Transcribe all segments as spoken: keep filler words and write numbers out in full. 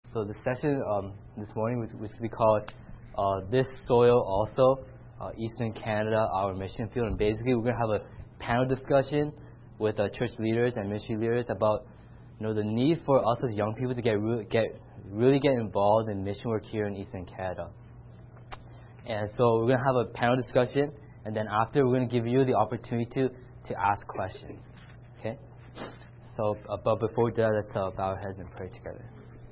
So the session um, this morning was, was to be called uh, This Soil Also, uh, Eastern Canada, Our Mission Field. And basically we're going to have a panel discussion with uh, church leaders and ministry leaders about you know, the need for us as young people to get, re- get really get involved in mission work here in Eastern Canada. And so we're going to have a panel discussion, and then after we're going to give you the opportunity to, to ask questions. Okay? So, uh, but before we do that, let's uh, bow our heads and pray together.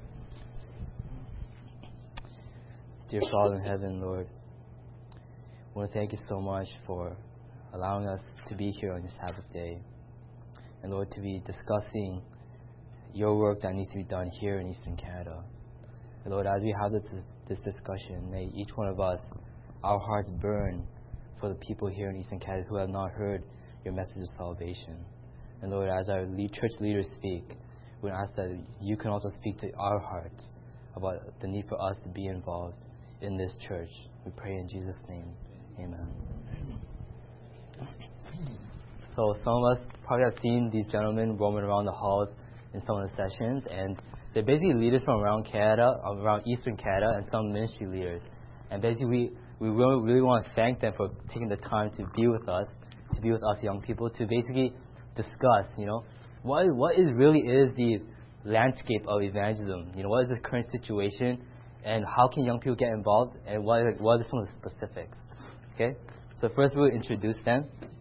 Dear Father in heaven, Lord, I want to thank you so much for allowing us to be here on your Sabbath day. And Lord, to be discussing your work that needs to be done here in Eastern Canada. And Lord, as we have this, this discussion, may each one of us, our hearts burn for the people here in Eastern Canada who have not heard your message of salvation. And Lord, as our lead church leaders speak, we ask that you can also speak to our hearts about the need for us to be involved in this church. We pray in Jesus' name. Amen. So some of us probably have seen these gentlemen roaming around the halls in some of the sessions, and they're basically leaders from around Canada, around Eastern Canada, and some ministry leaders. And basically we, we really, really want to thank them for taking the time to be with us, to be with us young people, to basically discuss, you know, what what is really is the landscape of evangelism. You know, what is the current situation, and how can young people get involved, and what are, what are some of the specifics. Okay? So first we'll introduce them.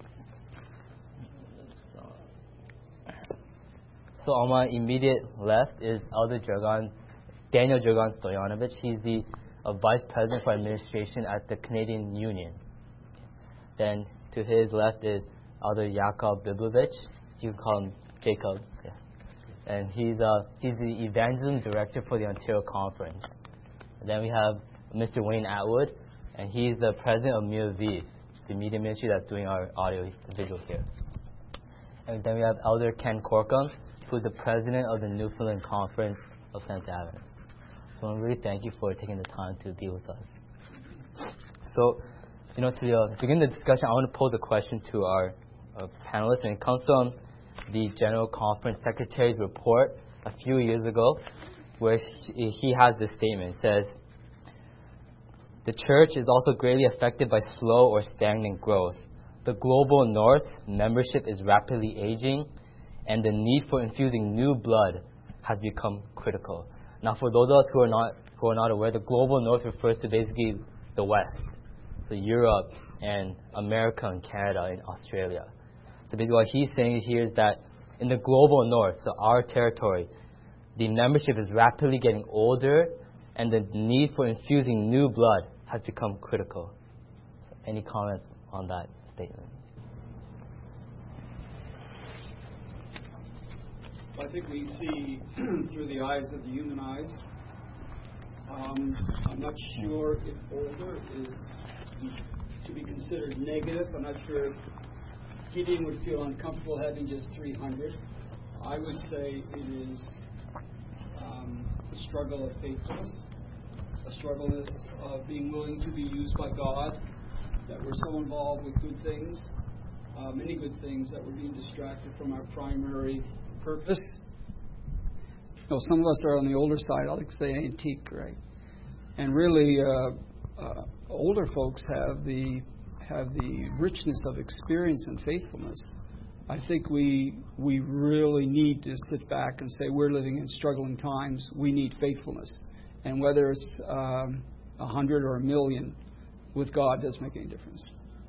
So on my immediate left is Elder Dragan, Daniel Dragan Stoyanovich. He's the uh, Vice President for Administration at the Canadian Union. Then to his left is Elder Yakov Biblovich. You can call him Jacob. Yeah. And he's uh, he's the Evangelism Director for the Ontario Conference. And then we have Mister Wayne Atwood, and he's the President of M I A V, the media ministry that's doing our audio visual here. And then we have Elder Ken Corkum, who's the President of the Newfoundland Conference of Saint Agnes. So I want to really thank you for taking the time to be with us. So, you know, to uh, begin the discussion, I want to pose a question to our uh, panelists, and it comes from the General Conference Secretary's report a few years ago, where he, he has this statement. It says, the church is also greatly affected by slow or stagnant growth. The global north membership is rapidly aging, and the need for infusing new blood has become critical. Now, for those of us who are not who are not aware, the global north refers to basically the West, so Europe and America and Canada and Australia. So basically what he's saying here is that in the global north, so our territory, the membership is rapidly getting older, and the need for infusing new blood has become critical. So any comments on that statement? I think we see through the eyes of the human eyes. Um, I'm not sure if older is to be considered negative. I'm not sure if Gideon would feel uncomfortable having just three hundred. I would say it is um, a struggle of faithfulness, a struggle of being willing to be used by God, that we're so involved with good things, uh, many good things, that we're being distracted from our primary purpose. You know, some of us are on the older side. I like to say antique, right? And really, uh, uh, older folks have the have the richness of experience and faithfulness. I think we we really need to sit back and say we're living in struggling times. We need faithfulness, and whether it's um, a hundred or a million, with God doesn't make any difference.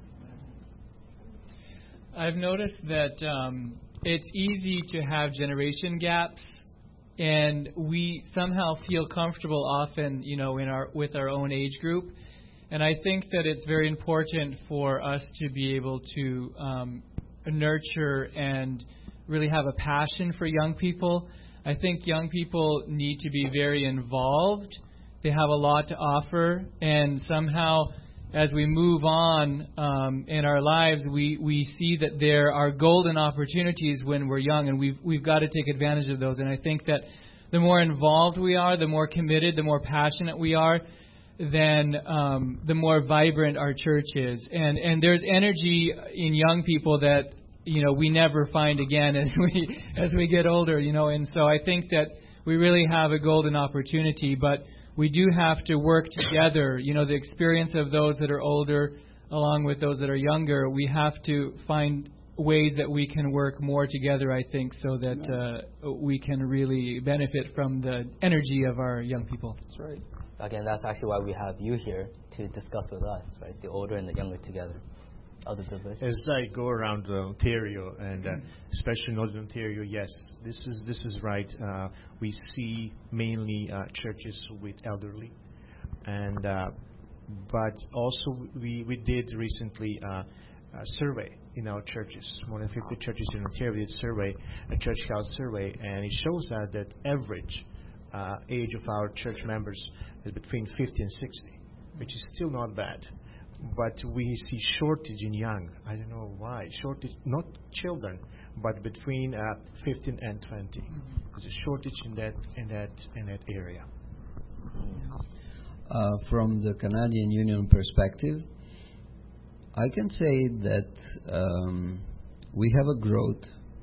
I've noticed that um, it's easy to have generation gaps, and we somehow feel comfortable often, you know, in our with our own age group. And I think that it's very important for us to be able to um, nurture and really have a passion for young people. I think young people need to be very involved. They have a lot to offer, and somehow as we move on um, in our lives, we, we see that there are golden opportunities when we're young, and we've, we've got to take advantage of those. And I think that the more involved we are, the more committed, the more passionate we are, then um, the more vibrant our church is. And and there's energy in young people that, you know, we never find again as we as we get older, you know. And so I think that we really have a golden opportunity. But we do have to work together. You know, the experience of those that are older along with those that are younger, we have to find ways that we can work more together, I think, so that uh, we can really benefit from the energy of our young people. That's right. Again, that's actually why we have you here to discuss with us, right? The older and the younger together. Other privileges. As I go around uh, Ontario, and uh, especially Northern Ontario, yes, this is this is right. Uh, we see mainly uh, churches with elderly, and uh, but also we we did recently uh, a survey in our churches. More than fifty churches in Ontario we did survey, a church health survey, and it shows that that average uh, age of our church members is between fifty and sixty, which is still not bad. But we see shortage in young. I don't know why. Shortage, not children, but between uh, fifteen and twenty. There's a shortage in that in that in that area. Uh, from the Canadian Union perspective, I can say that um, we have a growth.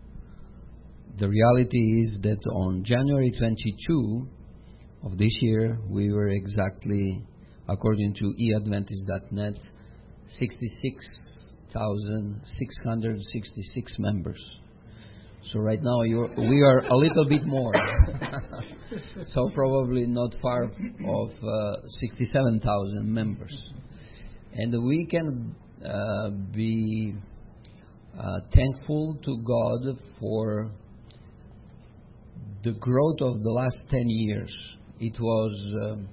The reality is that on January twenty-second of this year, we were exactly, according to e adventist dot net, sixty-six thousand six hundred sixty-six members. So right now you're, we are a little bit more. So probably not far of uh, sixty-seven thousand members. And we can uh, be uh, thankful to God for the growth of the last ten years. It was um,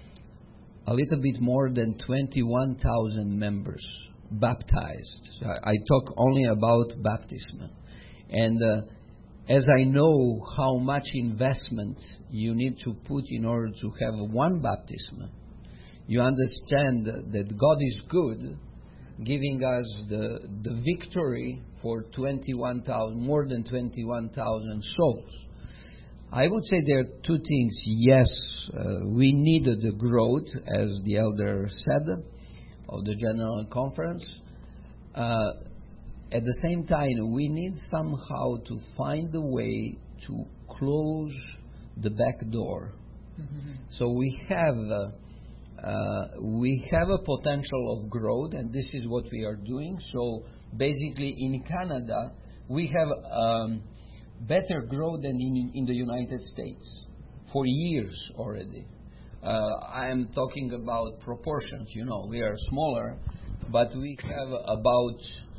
a little bit more than twenty-one thousand members baptized. I, I talk only about baptism. And uh, as I know how much investment you need to put in order to have one baptism, you understand that God is good, giving us the, the victory for twenty-one thousand, more than twenty-one thousand souls. I would say there are two things. Yes, uh, we needed the growth, as the elder said, of the General Conference. Uh, at the same time, we need somehow to find a way to close the back door. Mm-hmm. So we have uh, uh, we have a potential of growth, and this is what we are doing. So basically, in Canada, we have Um, better growth than in, in the United States for years already. Uh, I am talking about proportions. You know, we are smaller, but we have about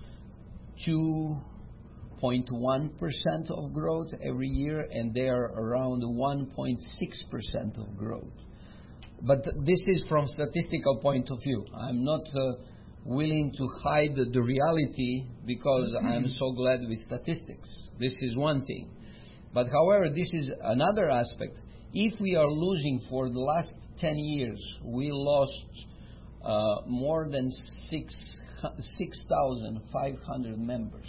two point one percent of growth every year, and they are around one point six percent of growth. But this is from statistical point of view. I'm not uh, willing to hide the, the reality because I'm so glad with statistics. This is one thing. But however, this is another aspect. If we are losing for the last ten years, we lost uh, more than six thousand five hundred members,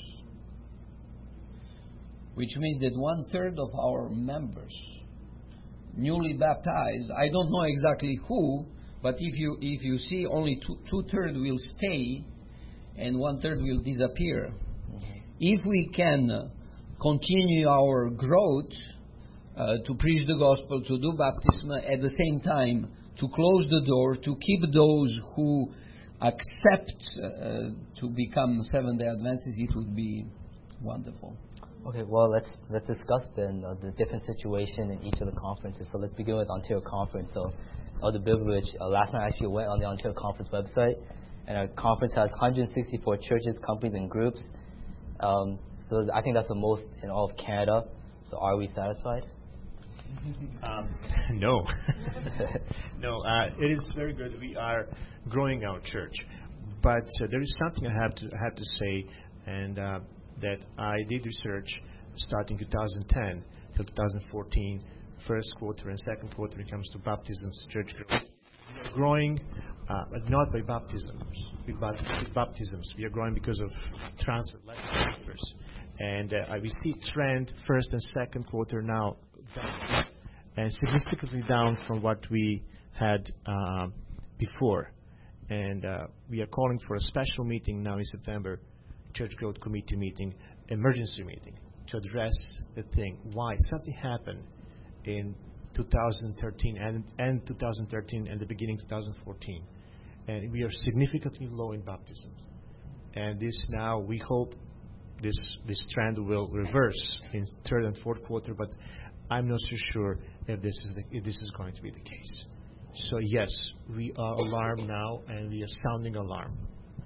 which means that one third of our members, newly baptized, I don't know exactly who, but if you if you see only two, two thirds will stay and one third will disappear. Mm-hmm. If we can uh, continue our growth uh, to preach the gospel, to do baptism, at the same time to close the door, to keep those who accept uh, to become Seventh-day Adventists, it would be wonderful. Okay, well, let's let's discuss then uh, the different situation in each of the conferences. So let's begin with Ontario Conference. So Elder Biblich, uh, last night I actually went on the Ontario Conference website, and our conference has one hundred sixty-four churches, companies, and groups. Um, so I think that's the most in all of Canada. So are we satisfied? Um, no. no, uh, it is very good. We are growing our church. But uh, there is something I have to have to say, and uh, that I did research starting two thousand ten till two thousand fourteen, first quarter and second quarter when it comes to baptisms, church growth. We are growing, uh, but not by baptisms. With baptisms, we are growing because of transfer, less transfers. And uh, we see trend first and second quarter now down, and significantly down from what we had uh, before. And uh, we are calling for a special meeting now in September, Church Growth Committee meeting, emergency meeting, to address the thing. Why? Something happened in two thousand thirteen and, and two thousand thirteen and the beginning of two thousand fourteen. And we are significantly low in baptisms. And this now, we hope this this trend will reverse in third and fourth quarter, but I'm not so sure if this is the, if this is going to be the case. So yes, we are alarmed now, and we are sounding alarm.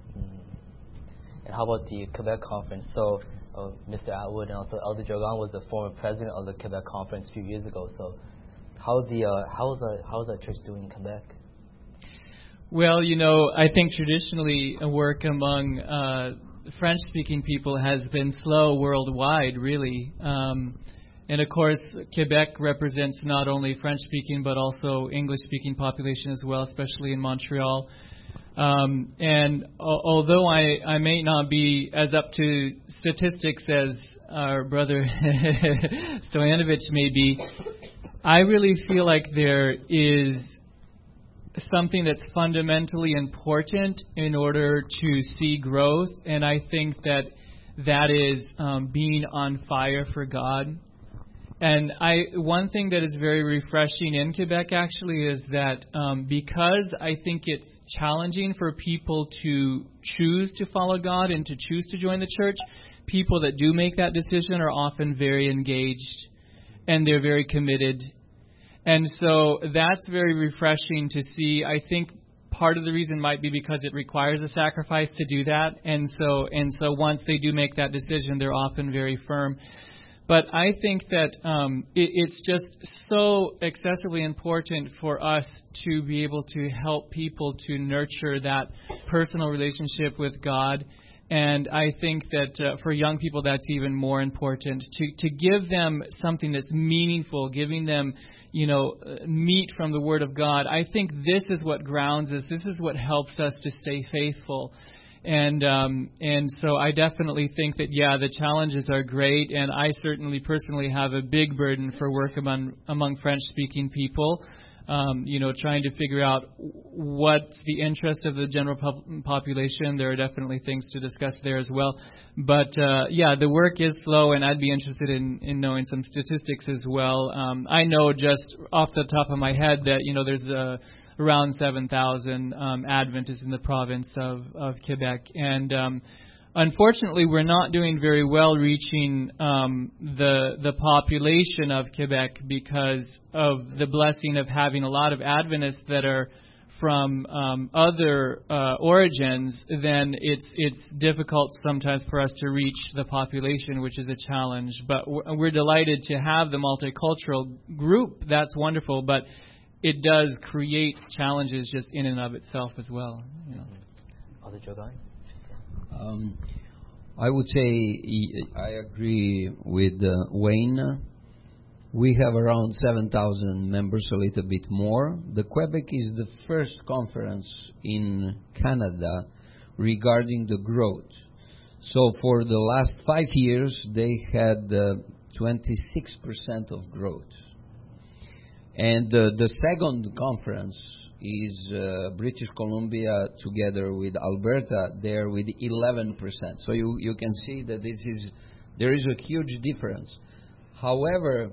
And how about the Quebec Conference? So uh, Mister Atwood and also Elder Jogan was the former president of the Quebec Conference a few years ago. So how the uh, how is our how is our church doing in Quebec? Well, you know, I think traditionally work among uh, French-speaking people has been slow worldwide, really. Um, and of course, Quebec represents not only French-speaking but also English-speaking population as well, especially in Montreal. Um, and al- although I, I may not be as up to statistics as our brother Stoyanovich may be, I really feel like there is something that's fundamentally important in order to see growth, and I think that that is um, being on fire for God. And I, one thing that is very refreshing in Quebec actually is that um, because I think it's challenging for people to choose to follow God and to choose to join the church, people that do make that decision are often very engaged and they're very committed. And so that's very refreshing to see. I think part of the reason might be because it requires a sacrifice to do that. And so and so once they do make that decision, they're often very firm. But I think that um, it, it's just so excessively important for us to be able to help people to nurture that personal relationship with God. And I think that uh, for young people, that's even more important, to, to give them something that's meaningful, giving them, you know, uh, meat from the Word of God. I think this is what grounds us. This is what helps us to stay faithful. And um, and so I definitely think that, yeah, the challenges are great. And I certainly personally have a big burden for work among, among French-speaking people. Um, you know, trying to figure out what's the interest of the general pop- population. There are definitely things to discuss there as well. But, uh, yeah, the work is slow, and I'd be interested in, in knowing some statistics as well. Um, I know just off the top of my head that, you know, there's uh, around seven thousand um, Adventists in the province of, of Quebec. And um unfortunately, we're not doing very well reaching um, the the population of Quebec because of the blessing of having a lot of Adventists that are from um, other uh, origins. Then it's it's difficult sometimes for us to reach the population, which is a challenge. But we're, we're delighted to have the multicultural group. That's wonderful, but it does create challenges just in and of itself as well. You know. Other Jogan? Um, I would say I agree with uh, Wayne. We have around seven thousand members, a little bit more. The Quebec is the first conference in Canada regarding the growth. So for the last five years, they had uh, twenty-six percent of growth. And uh, the second conference is uh, British Columbia together with Alberta, there with eleven percent. So you, you can see that this is there is a huge difference. However,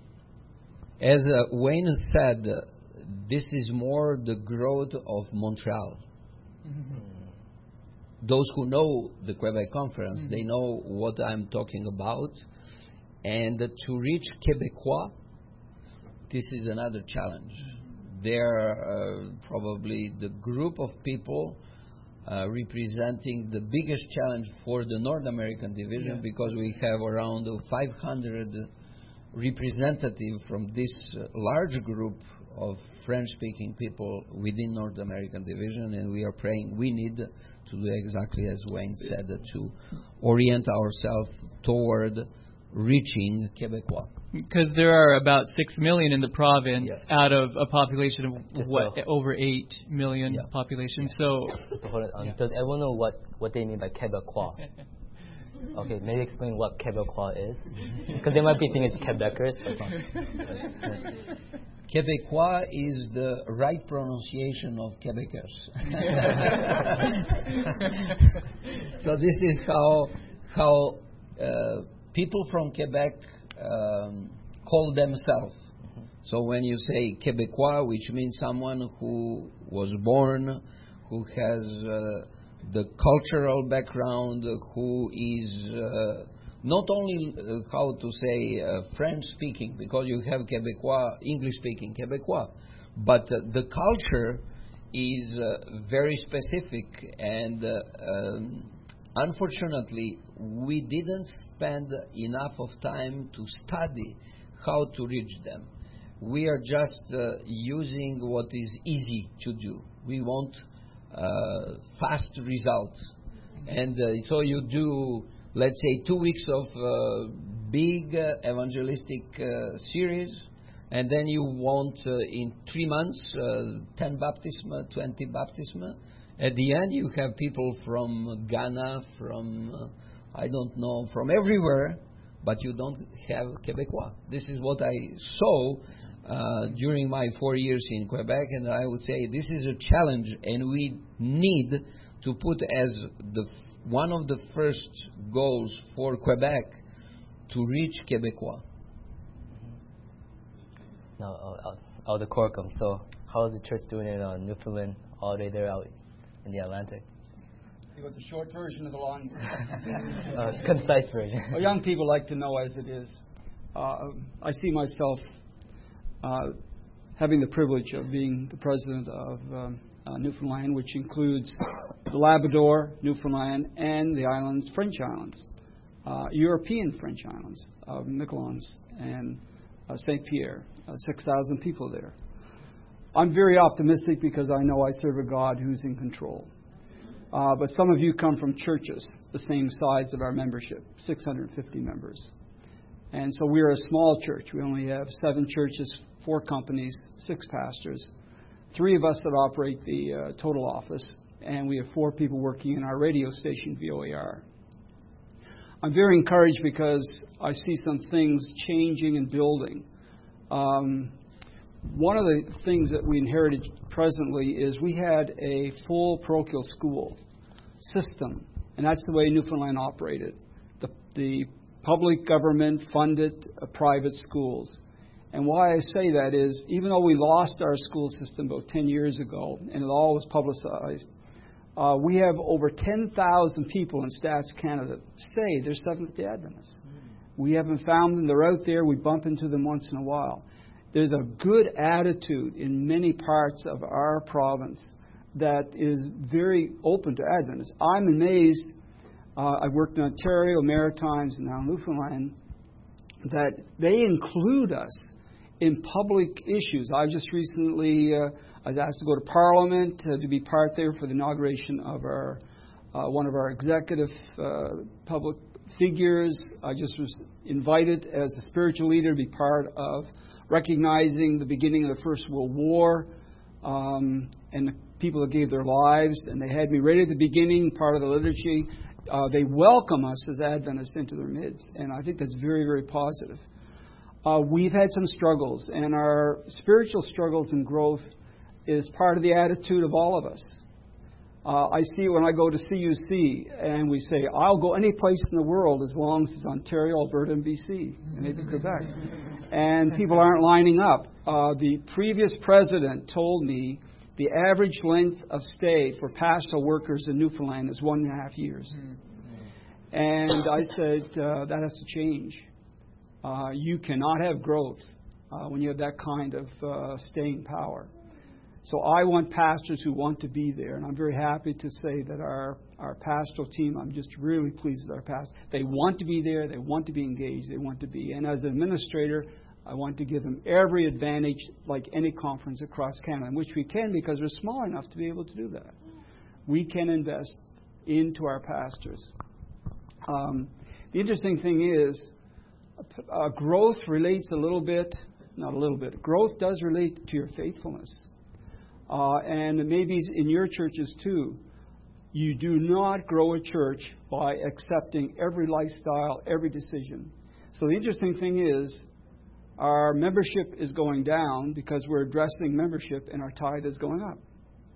as uh, Wayne said, uh, this is more the growth of Montreal. Mm-hmm. Those who know the Quebec Conference, mm-hmm. they know what I'm talking about. And uh, to reach Québécois, this is another challenge. They're uh, probably the group of people uh, representing the biggest challenge for the North American division, yeah. because we have around five hundred representatives from this uh, large group of French-speaking people within North American division, and we are praying we need to do exactly as Wayne said, uh, to orient ourselves toward reaching Québécois. Because there are about six million in the province, yeah. out of a population of Just what so. over eight million yeah. population. So, um, yeah. does everyone know what, what they mean by Québécois? Okay, maybe explain what Québécois is, because they might be thinking it's Quebecers. Québécois is the right pronunciation of Quebecers. So this is how how uh, people from Quebec Um, call themselves. Mm-hmm. So when you say Québécois, which means someone who was born, who has uh, the cultural background, who is uh, not only, uh, how to say, uh, French-speaking, because you have Québécois, English-speaking Québécois, but uh, the culture is uh, very specific, and uh, um, unfortunately, we didn't spend enough of time to study how to reach them. We are just uh, using what is easy to do. We want uh, fast results. And uh, so you do, let's say, two weeks of uh, big uh, evangelistic uh, series, and then you want uh, in three months uh, ten baptisma, twenty baptisma. At the end, you have people from Ghana, from, uh, I don't know, from everywhere, but you don't have Québécois. This is what I saw uh, during my four years in Quebec, and I would say this is a challenge, and we need to put as the one of the first goals for Quebec to reach Québécois. No, uh, Elder Corkum. So, how is the church doing in uh, Newfoundland all day there out in the Atlantic? You got the short version of the long version. uh, concise version. Well, young people like to know as it is. Uh, I see myself uh, having the privilege of being the president of um, uh, Newfoundland, which includes the Labrador, Newfoundland, and the islands, French islands, uh, European French islands of Miquelons and uh, Saint Pierre, uh, six thousand people there. I'm very optimistic because I know I serve a God who's in control. Uh, but some of you come from churches the same size of our membership, six hundred fifty members. And so we're a small church. We only have seven churches, four companies, six pastors, three of us that operate the uh, total office, and we have four people working in our radio station, V O A R. I'm very encouraged because I see some things changing and building. Um, one of the things that we inherited presently is we had a full parochial school system, and that's the way Newfoundland operated. The, the public government funded uh, private schools. And why I say that is, even though we lost our school system about ten years ago, and it all was publicized, uh, we have over ten thousand people in Stats Canada say they're Seventh-day Adventists. We haven't found them. They're out there. We bump into them once in a while. There's a good attitude in many parts of our province that is very open to Adventists. I'm amazed. Uh, I've worked in Ontario, Maritimes, and now Newfoundland, that they include us in public issues. I just recently uh, I was asked to go to Parliament uh, to be part there for the inauguration of our uh, one of our executive uh, public figures. I just was invited as a spiritual leader to be part of recognizing the beginning of the First World War um, and the people that gave their lives, and they had me right at the beginning, part of the liturgy. Uh, they welcome us as Adventists into their midst, and I think that's very, very positive. Uh, we've had some struggles, and our spiritual struggles and growth is part of the attitude of all of us. Uh, I see it when I go to C U C, and we say, I'll go any place in the world as long as it's Ontario, Alberta, and B C, and maybe Quebec. And people aren't lining up. Uh, the previous president told me the average length of stay for pastoral workers in Newfoundland is one and a half years. And I said, uh, that has to change. Uh, you cannot have growth uh, when you have that kind of uh, staying power. So I want pastors who want to be there, and I'm very happy to say that our, our pastoral team, I'm just really pleased with our pastors. They want to be there, they want to be engaged, they want to be. And as an administrator, I want to give them every advantage like any conference across Canada, which we can because we're small enough to be able to do that. We can invest into our pastors. Um, the interesting thing is, uh, growth relates a little bit, not a little bit, growth does relate to your faithfulness. Uh, and maybe in your churches too, you do not grow a church by accepting every lifestyle, every decision. So the interesting thing is, our membership is going down because we're addressing membership, and our tithe is going up.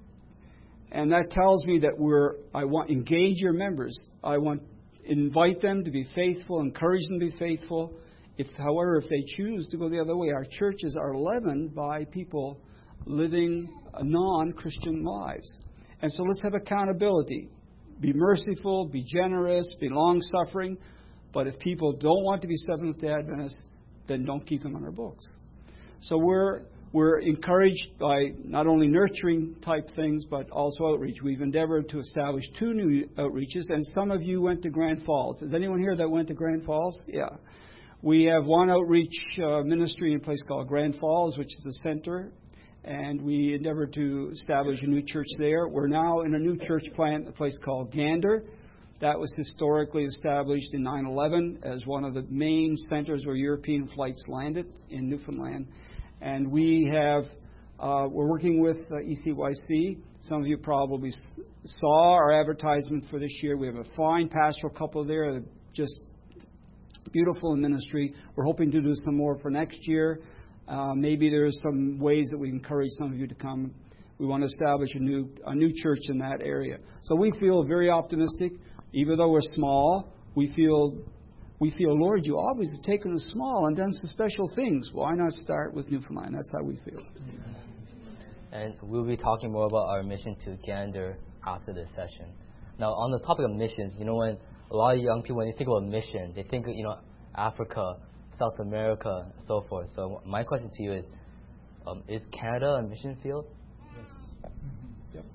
And that tells me that we're, I want engage your members. I want invite them to be faithful, encourage them to be faithful, If, however, if they choose to go the other way, our churches are leavened by people living non-Christian lives. And so let's have accountability. Be merciful, be generous, be long-suffering. But if people don't want to be Seventh-day Adventists, then don't keep them on our books. So we're we're encouraged by not only nurturing type things, but also outreach. We've endeavored to establish two new outreaches, and some of you went to Grand Falls. Is anyone here that went to Grand Falls? Yeah. We have one outreach uh, ministry in a place called Grand Falls, which is a center, and we endeavored to establish a new church there. We're now in a new church plant, a place called Gander. That was historically established in nine eleven as one of the main centers where European flights landed in Newfoundland. And we have, uh, we're working with uh, E C Y C. Some of you probably saw our advertisement for this year. We have a fine pastoral couple there, just beautiful in ministry. We're hoping to do some more for next year. Uh, maybe there's some ways that we encourage some of you to come. We want to establish a new a new church in that area. So we feel very optimistic. Even though we're small, we feel, we feel, Lord, you always have taken us small and done some special things. Why not start with Newfoundland? That's how we feel. And we'll be talking more about our mission to Gander after this session. Now, on the topic of missions, you know, when a lot of young people, when they think about mission, they think, you know, Africa, South America, and so forth. So my question to you is, um, is Canada a mission field? Yes. Mm-hmm. Yep.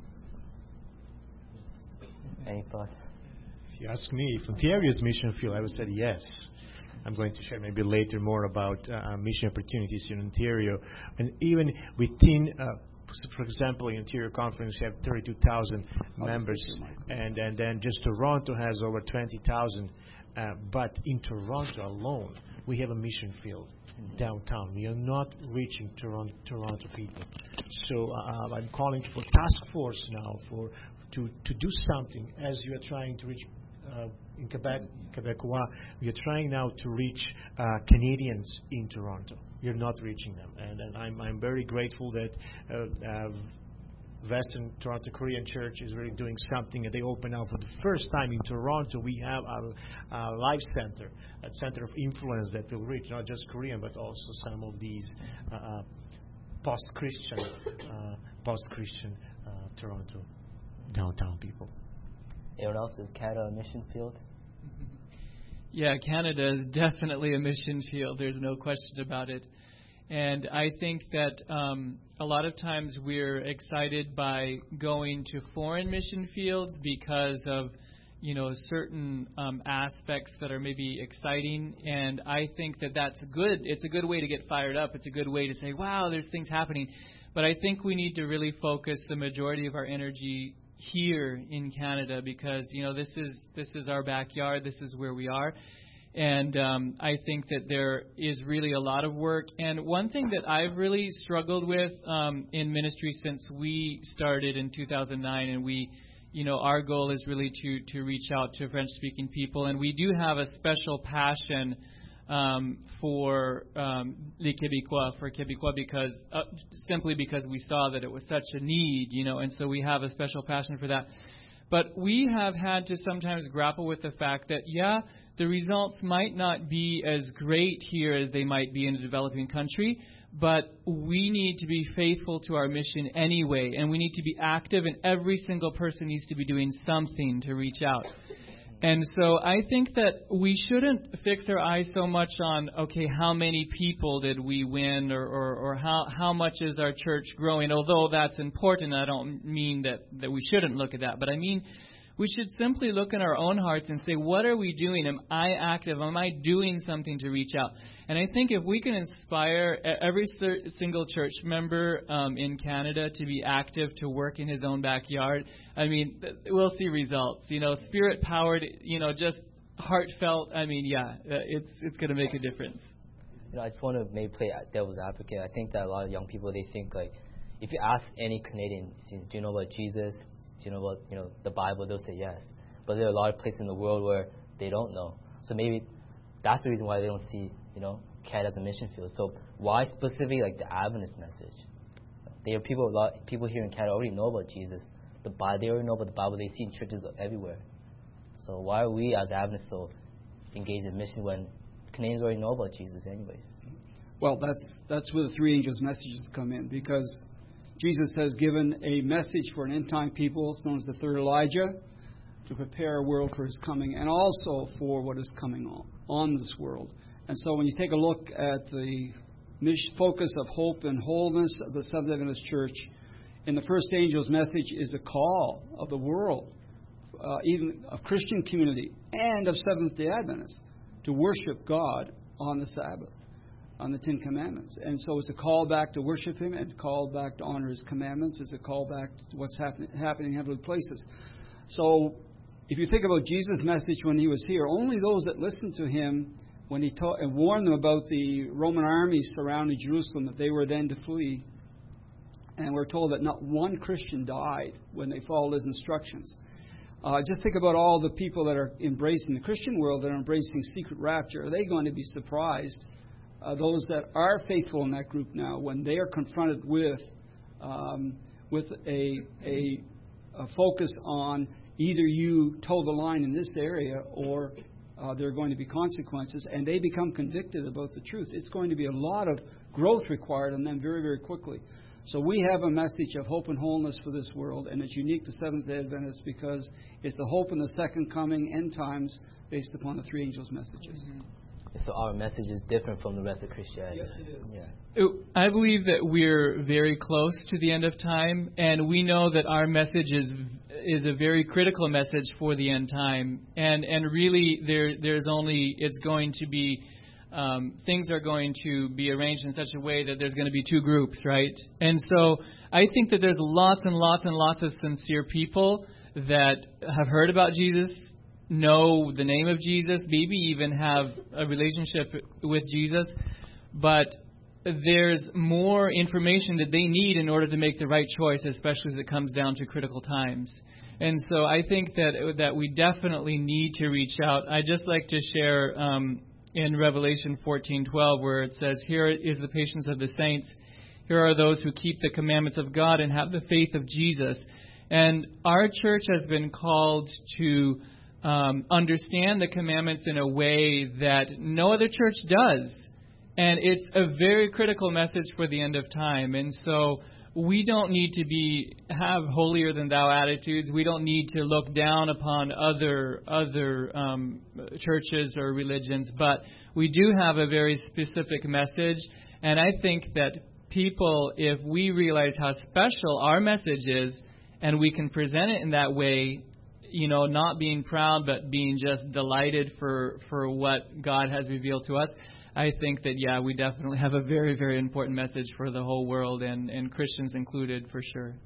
Any thoughts? If you ask me, if Ontario's mission field, I would say yes. I'm going to share maybe later more about uh, mission opportunities in Ontario. And even within, uh, for example, in Ontario Conference, we have thirty-two thousand members, and, and then just Toronto has over twenty thousand. Uh, but in Toronto alone, we have a mission field downtown. We are not reaching Toronto, Toronto people. So uh, I'm calling for task force now for to, to do something as you are trying to reach uh, in Quebec, Quebecois. We are trying now to reach uh, Canadians in Toronto. We are not reaching them, and, and I'm I'm very grateful that uh, uh, Western Toronto Korean Church is really doing something, and they open now for the first time in Toronto. We have our, our life center, a center of influence that will reach not just Korean but also some of these uh, post-Christian, uh, post-Christian uh, Toronto downtown people. Anyone else? Is Canada a mission field? Yeah, Canada is definitely a mission field. There's no question about it. And I think that um, a lot of times we're excited by going to foreign mission fields because of, you know, certain um, aspects that are maybe exciting. And I think that that's good. It's a good way to get fired up. It's a good way to say, wow, there's things happening. But I think we need to really focus the majority of our energy here in Canada because, you know, this is this is our backyard. This is where we are. And um, I think that there is really a lot of work. And one thing that I've really struggled with um, in ministry since we started in two thousand nine, and we, you know, our goal is really to, to reach out to French-speaking people. And we do have a special passion um, for um, les Québécois, for Québécois, because uh, simply because we saw that it was such a need, you know, and so we have a special passion for that. But we have had to sometimes grapple with the fact that, yeah, the results might not be as great here as they might be in a developing country, but we need to be faithful to our mission anyway, and we need to be active, and every single person needs to be doing something to reach out. And so I think that we shouldn't fix our eyes so much on, okay, how many people did we win, or, or, or how, how much is our church growing, although that's important. I don't mean that, that we shouldn't look at that, but I mean we should simply look in our own hearts and say, what are we doing? Am I active? Am I doing something to reach out? And I think if we can inspire every single church member um, in Canada to be active, to work in his own backyard, I mean, we'll see results. You know, spirit-powered, you know, just heartfelt. I mean, yeah, it's it's going to make a difference. You know, I just want to maybe play devil's advocate. I think that a lot of young people, they think, like, if you ask any Canadian, do you know about Jesus? Do you know about, you know, the Bible? They'll say yes. But there are a lot of places in the world where they don't know. So maybe that's the reason why they don't see, you know, Canada as a mission field. So why specifically like the Adventist message? There are people, a lot people here in Canada already know about Jesus. The Bible, they already know about the Bible. They see in churches everywhere. So why are we as Adventists so engaged in mission when Canadians already know about Jesus anyways. Well, that's that's where the three angels' messages come in, because Jesus has given a message for an end-time people, known as the third Elijah, to prepare a world for his coming, and also for what is coming on, on this world. And so when you take a look at the focus of hope and wholeness of the Seventh-day Adventist Church, in the first angel's message is a call of the world, uh, even of Christian community and of Seventh-day Adventists, to worship God on the Sabbath, on the Ten Commandments. And so it's a call back to worship Him, and a call back to honor His commandments. It's a call back to what's happen- happening in heavenly places. So if you think about Jesus' message when He was here, only those that listened to Him when He taught and warned them about the Roman armies surrounding Jerusalem, that they were then to flee. And we're told that not one Christian died when they followed His instructions. Uh, just think about all the people that are embracing the Christian world, that are embracing secret rapture. Are they going to be surprised? Uh, those that are faithful in that group now, when they are confronted with um, with a, a a focus on either you toe the line in this area, or uh, there are going to be consequences, and they become convicted about the truth. It's going to be a lot of growth required on them very, very quickly. So we have a message of hope and wholeness for this world, and it's unique to Seventh-day Adventists because it's the hope in the second coming, end times, based upon the three angels' messages. Mm-hmm. So our message is different from the rest of Christianity. Yes, it is. Yeah. I believe that we're very close to the end of time, and we know that our message is is a very critical message for the end time. And and really, there there's only it's going to be um, things are going to be arranged in such a way that there's going to be two groups, right? And so I think that there's lots and lots and lots of sincere people that have heard about Jesus, know the name of Jesus, maybe even have a relationship with Jesus, but there's more information that they need in order to make the right choice, especially as it comes down to critical times. And so I think that that we definitely need to reach out. I'd just like to share um, in Revelation fourteen twelve, where it says, "Here is the patience of the saints. Here are those who keep the commandments of God and have the faith of Jesus." And our church has been called to um, understand the commandments in a way that no other church does. And it's a very critical message for the end of time. And so we don't need to be have holier than thou attitudes. We don't need to look down upon other other um, churches or religions. But we do have a very specific message. And I think that people, if we realize how special our message is, and we can present it in that way, you know, not being proud, but being just delighted for, for what God has revealed to us, I think that, yeah, we definitely have a very, very important message for the whole world, and, and Christians included, for sure.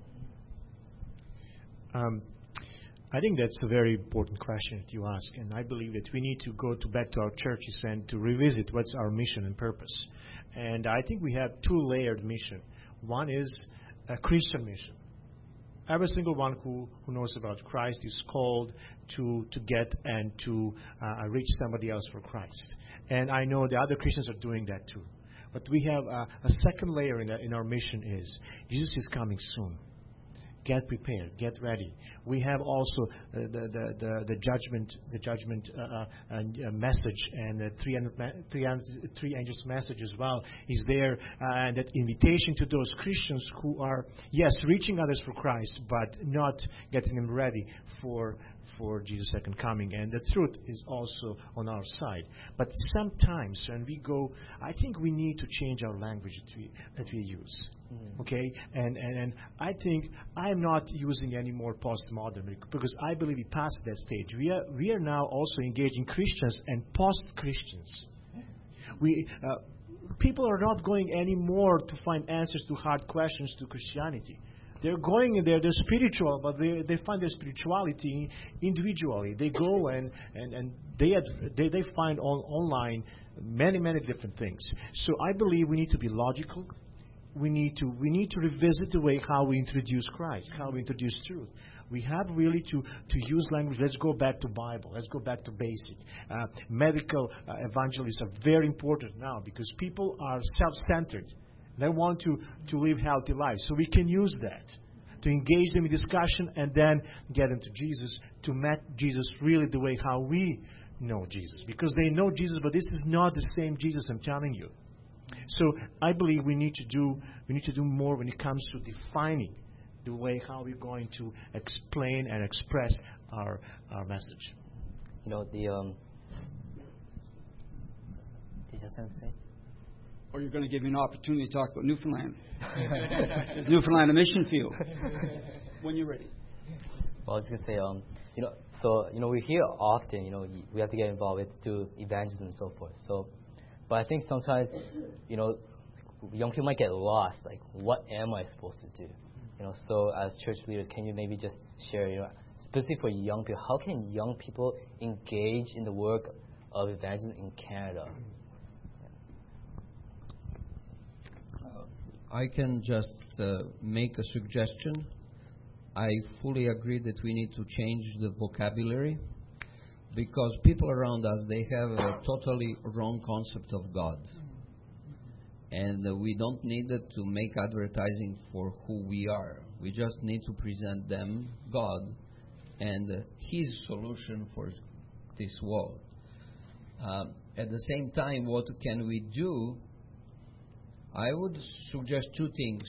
Um, I think that's a very important question that you ask, and I believe that we need to go to back to our churches and to revisit what's our mission and purpose. And I think we have two-layered mission. One is a Christian mission. Every single one who, who knows about Christ is called to, to get and to uh, reach somebody else for Christ. And I know the other Christians are doing that too. But we have a, a second layer in, the, in our mission is Jesus is coming soon. Get prepared. Get ready. We have also uh, the, the, the, the judgment the judgment uh, uh, uh, message, and the three, three, three angels message as well is there, uh, and that invitation to those Christians who are, yes, reaching others for Christ, but not getting them ready for for Jesus' second coming. And the truth is also on our side. But sometimes when we go, I think we need to change our language that we, that we use. Mm. Okay? And, and and I think I'm not using any more postmodern, because I believe we passed that stage. We are we are now also engaging Christians and post-Christians. We uh, people are not going anymore to find answers to hard questions to Christianity. They're going in there, they're spiritual, but they, they find their spirituality individually. They go and, and, and they, ad, they they find on, online many, many different things. So I believe we need to be logical. We need to we need to revisit the way how we introduce Christ, how we introduce truth. We have really to, to use language. Let's go back to Bible. Let's go back to basic. Uh, medical uh, evangelists are very important now, because people are self-centered. They want to, to live healthy lives. So we can use that to engage them in discussion and then get them to Jesus, to meet Jesus really the way how we know Jesus, because they know Jesus, but this is not the same Jesus, I'm telling you. So I believe we need to do we need to do more when it comes to defining the way how we're going to explain and express our our message. You know, the um did you have something to say? Or you're going to give me an opportunity to talk about Newfoundland. Is Newfoundland a mission field? When you're ready. Well, I was going to say, um, you know, so, you know, we hear often, you know, we have to get involved with do evangelism and so forth. So, but I think sometimes, you know, young people might get lost. Like, what am I supposed to do? You know, so as church leaders, can you maybe just share, you know, specifically for young people, how can young people engage in the work of evangelism in Canada? I can just uh, make a suggestion. I fully agree that we need to change the vocabulary, because people around us, they have a totally wrong concept of God. And uh, we don't need it to make advertising for who we are. We just need to present them God and uh, His solution for this world. Um, at the same time, what can we do? I would suggest two things.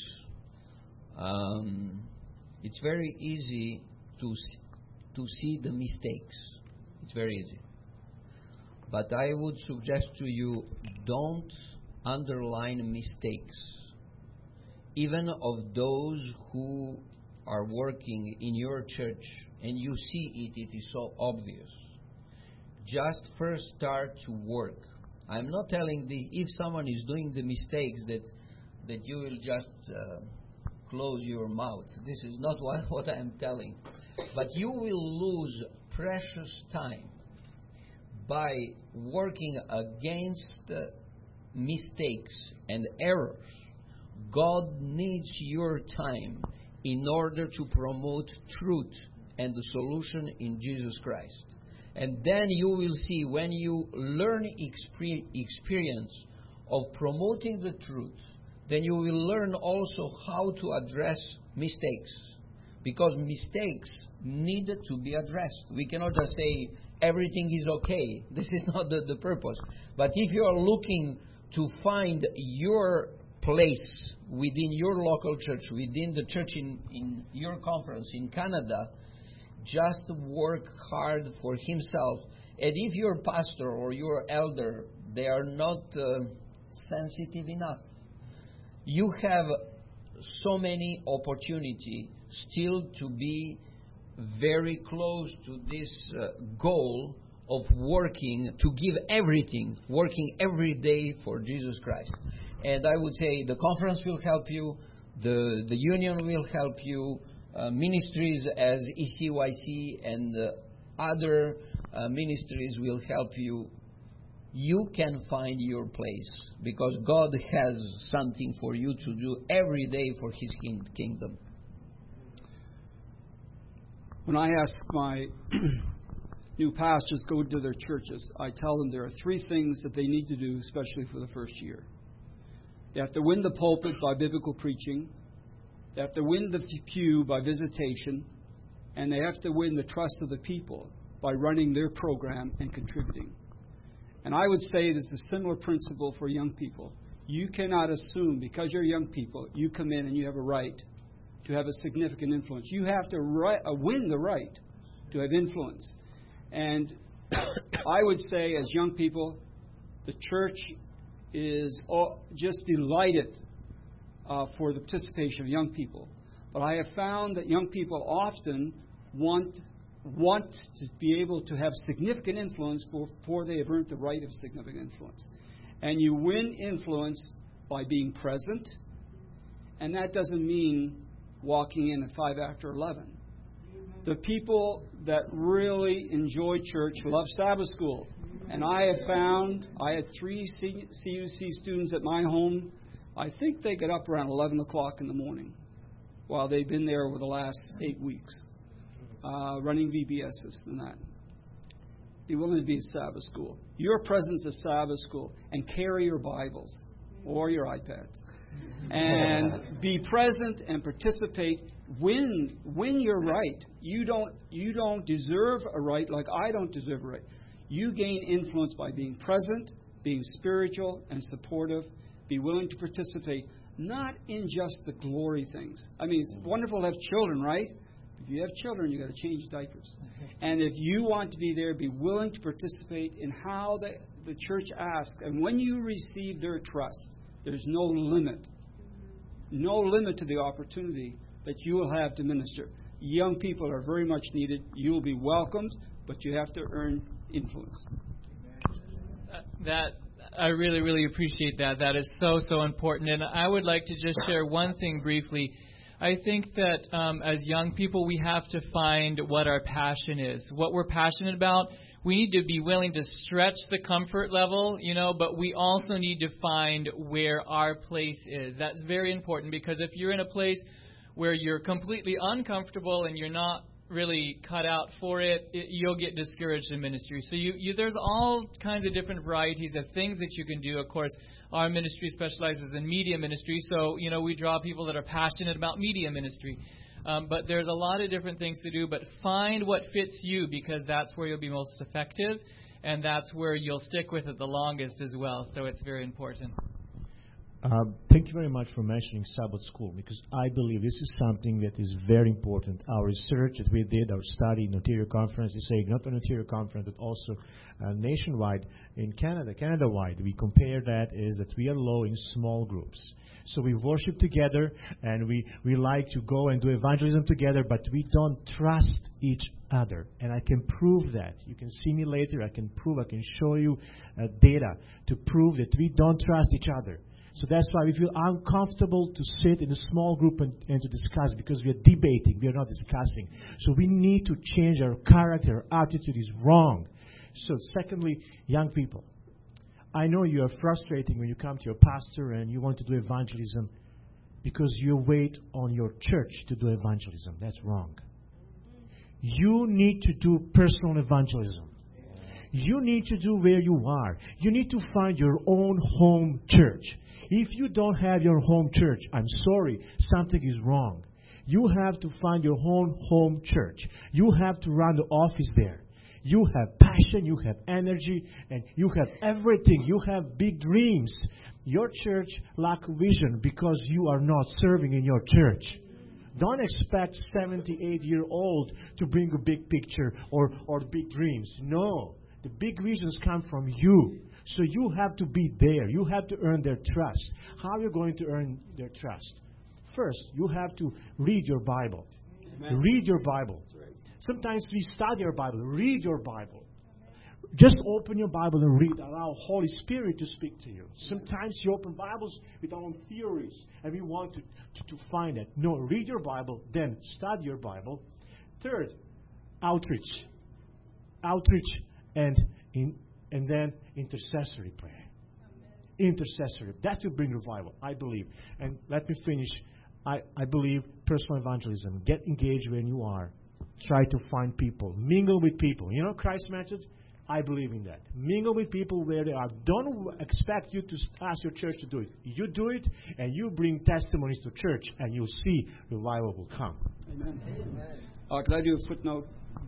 Um, it's very easy to to see the mistakes. It's very easy. But I would suggest to you, don't underline mistakes, even of those who are working in your church, and you see it, it is so obvious. Just first start to work. I'm not telling the if someone is doing the mistakes that that you will just uh, close your mouth. This is not what, what I'm telling. But you will lose precious time by working against uh, mistakes and errors. God needs your time in order to promote truth and the solution in Jesus Christ. And then you will see, when you learn exper- experience of promoting the truth, then you will learn also how to address mistakes. Because mistakes need to be addressed. We cannot just say everything is okay. This is not the, the purpose. But if you are looking to find your place within your local church, within the church in, in your conference in Canada, just work hard for himself. And if your pastor or your elder, they are not uh, sensitive enough, you have so many opportunity still to be very close to this uh, goal of working, to give everything, working every day for Jesus Christ. And I would say the conference will help you, the, the union will help you, Uh, ministries as E C Y C and uh, other uh, ministries will help you. You can find your place, because God has something for you to do every day for His king- kingdom. When I ask my new pastors go to their churches, I tell them there are three things that they need to do, especially for the first year. They have to win the pulpit by biblical preaching. They have to win the pew by visitation, and they have to win the trust of the people by running their program and contributing. And I would say it is a similar principle for young people. You cannot assume because you're young people, you come in and you have a right to have a significant influence. You have to ri- uh, win the right to have influence. And I would say, as young people, the church is all, just delighted Uh, for the participation of young people. But I have found that young people often want want to be able to have significant influence before they have earned the right of significant influence. And you win influence by being present, and that doesn't mean walking in at five after eleven. The people that really enjoy church love Sabbath school. And I have found, I had three C U C students at my home. I think they get up around eleven o'clock in the morning while they've been there over the last eight weeks, uh, running V B Ss and that. Be willing to be at Sabbath school. Your presence at Sabbath school, and carry your Bibles or your iPads. And be present and participate. Win, win your right. You don't, you don't deserve a right like I don't deserve a right. You gain influence by being present, being spiritual and supportive, be willing to participate, not in just the glory things. I mean, it's wonderful to have children, right? If you have children, you've got to change diapers. And if you want to be there, be willing to participate in how the, the church asks. And when you receive their trust, there's no limit. No limit to the opportunity that you will have to minister. Young people are very much needed. You will be welcomed, but you have to earn influence. Uh, that I really, really appreciate that. That is so, so important. And I would like to just share one thing briefly. I think that um, as young people, we have to find what our passion is, what we're passionate about. We need to be willing to stretch the comfort level, you know, but we also need to find where our place is. That's very important, because if you're in a place where you're completely uncomfortable and you're not really cut out for it, it you'll get discouraged in ministry. So you, you, there's all kinds of different varieties of things that you can do. Of course, our ministry specializes in media ministry, so, you know, we draw people that are passionate about media ministry. Um, but there's a lot of different things to do, but find what fits you, because that's where you'll be most effective, and that's where you'll stick with it the longest as well. So it's very important. Uh, thank you very much for mentioning Sabbath School, because I believe this is something that is very important. Our research that we did, our study in Ontario Conference, is saying not only Ontario Conference, but also uh, nationwide in Canada, Canada-wide. We compare that is that we are low in small groups. So we worship together, and we, we like to go and do evangelism together, but we don't trust each other. And I can prove that. You can see me later. I can prove, I can show you uh, data to prove that we don't trust each other. So that's why we feel uncomfortable to sit in a small group and, and to discuss, because we are debating, we are not discussing. So we need to change our character. Our attitude is wrong. So secondly, young people. I know you are frustrating when you come to your pastor and you want to do evangelism because you wait on your church to do evangelism. That's wrong. You need to do personal evangelism. You need to do where you are. You need to find your own home church. If you don't have your home church, I'm sorry, something is wrong. You have to find your own home church. You have to run the office there. You have passion, you have energy, and you have everything. You have big dreams. Your church lacks vision because you are not serving in your church. Don't expect seventy-eight-year-old to bring a big picture or, or big dreams. No. The big visions come from you. So you have to be there. You have to earn their trust. How are you going to earn their trust? First, you have to read your Bible. Amen. Read your Bible. Right. Sometimes we study our Bible. Read your Bible. Just open your Bible and read. Allow Holy Spirit to speak to you. Sometimes you open Bibles with our own theories, and we want to, to, to find it. No, read your Bible, then study your Bible. Third, outreach. Outreach and in, and then intercessory prayer. Amen. Intercessory. That will bring revival, I believe. And let me finish. I, I believe personal evangelism. Get engaged when you are. Try to find people. Mingle with people. You know Christ's message? I believe in that. Mingle with people where they are. Don't expect you to ask your church to do it. You do it, and you bring testimonies to church, and you'll see revival will come. Amen. Amen. Uh, can I do a footnote?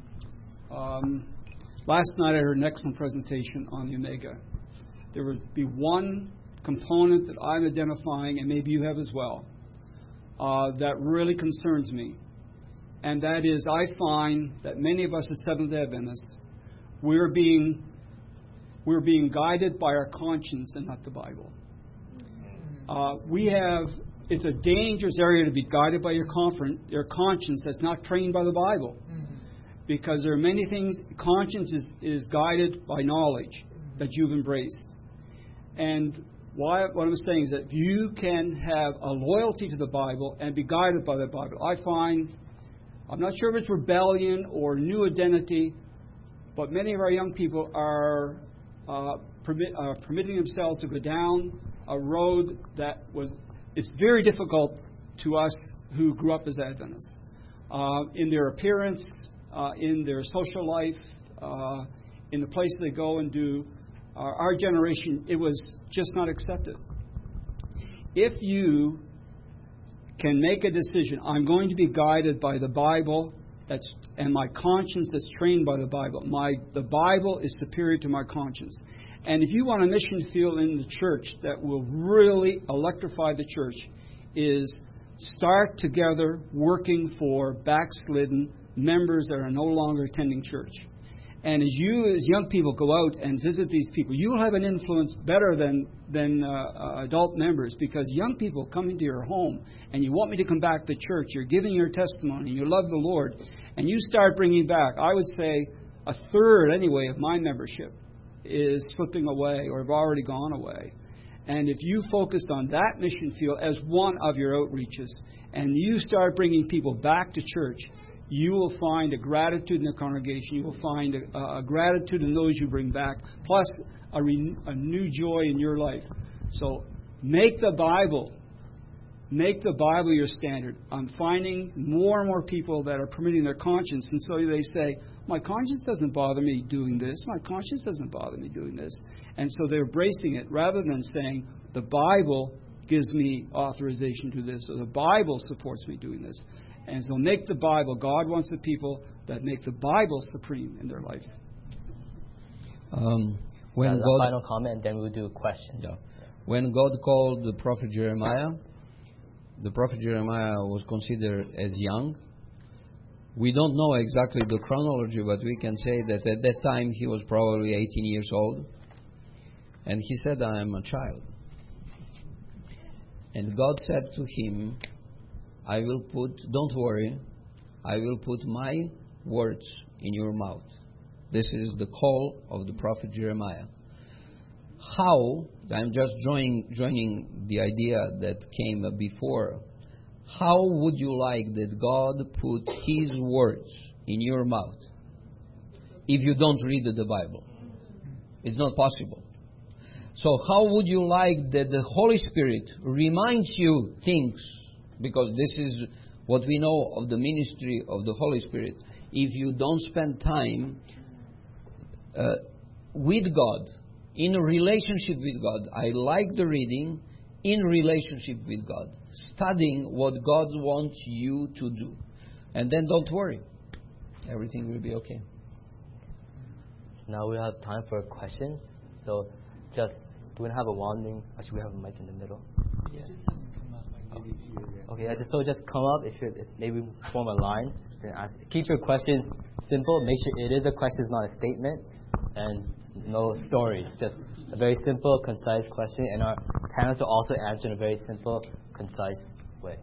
Um, last night I heard an excellent presentation on the Omega. There would be one component that I'm identifying, and maybe you have as well, uh, that really concerns me. And that is, I find that many of us as Seventh-day Adventists, we're being we're being guided by our conscience and not the Bible. Uh, we have it's a dangerous area to be guided by your confront, your conscience that's not trained by the Bible, because there are many things. Conscience is, is guided by knowledge that you've embraced, and why, what I'm saying is that you can have a loyalty to the Bible and be guided by the Bible. I find, I'm not sure if it's rebellion or new identity, but many of our young people are, uh, permit, are permitting themselves to go down a road that was it's very difficult to us who grew up as Adventists. Uh, in their appearance, uh, in their social life, uh, in the place they go and do. Uh, our generation, it was just not accepted. If you can make a decision, I'm going to be guided by the Bible that's and my conscience that's trained by the Bible. My the Bible is superior to my conscience. And if you want a mission field in the church that will really electrify the church, is start together working for backslidden members that are no longer attending church. And as you, as young people, go out and visit these people, you'll have an influence better than than uh, uh, adult members, because young people come into your home and you want me to come back to church. You're giving your testimony. You love the Lord, and you start bringing back. I would say a third, anyway, of my membership is slipping away or have already gone away. And if you focused on that mission field as one of your outreaches, and you start bringing people back to church, you will find a gratitude in the congregation. You will find a, a gratitude in those you bring back, plus a, re, a new joy in your life. So make the Bible, make the Bible your standard. I'm finding more and more people that are permitting their conscience, and so they say, my conscience doesn't bother me doing this. My conscience doesn't bother me doing this. And so they're embracing it rather than saying, the Bible gives me authorization to do this, or the Bible supports me doing this. And so make the Bible. God wants the people that make the Bible supreme in their life. Um, when As God, a final comment, and then we'll do a question. Yeah. When God called the prophet Jeremiah, the prophet Jeremiah was considered as young. We don't know exactly the chronology, but we can say that at that time he was probably eighteen years old. And he said, I am a child. And God said to him, I will put, don't worry, I will put my words in your mouth. This is the call of the prophet Jeremiah. How, I'm just joining, joining the idea that came before, how would you like that God put His words in your mouth if you don't read the Bible? It's not possible. So how would you like that the Holy Spirit reminds you things? Because this is what we know of the ministry of the Holy Spirit. If you don't spend time uh, with God, in a relationship with God, I like the reading, in relationship with God, studying what God wants you to do. And then don't worry. Everything will be okay. Now we have time for questions. So just, do we have a wandering? Actually, we have a mic in the middle. Yes. Okay, just, so just come up if you if maybe form a line. And ask, keep your questions simple. Make sure it is a question, it's not a statement, and no stories. Just a very simple, concise question, and our panelists will also answer in a very simple, concise way.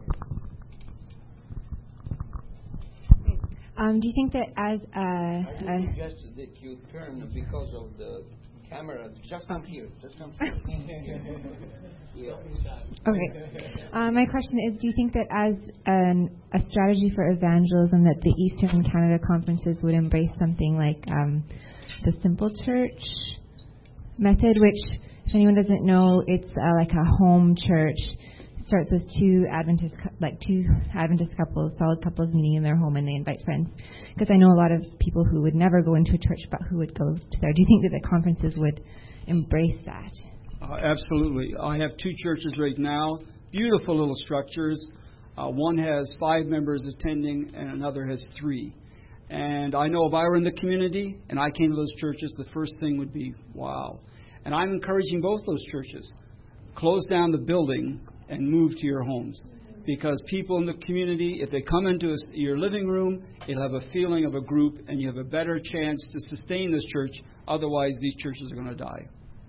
Um, do you think that as a, I a suggest that you turn because of the camera. Just come here. Just come here. Yeah. Okay. Uh, my question is, do you think that as an, a strategy for evangelism that the Eastern Canada conferences would embrace something like um, the Simple Church method, which, if anyone doesn't know, it's uh, like a home church. It starts with two Adventist, like two Adventist couples, solid couples meeting in their home, and they invite friends. Because I know a lot of people who would never go into a church, but who would go to there. Do you think that the conferences would embrace that? Uh, absolutely. I have two churches right now, beautiful little structures. Uh, one has five members attending and another has three. And I know if I were in the community and I came to those churches, the first thing would be, wow. And I'm encouraging both those churches. Close down the building and move to your homes. Because people in the community, if they come into a, your living room, it'll have a feeling of a group and you have a better chance to sustain this church. Otherwise, these churches are going to die.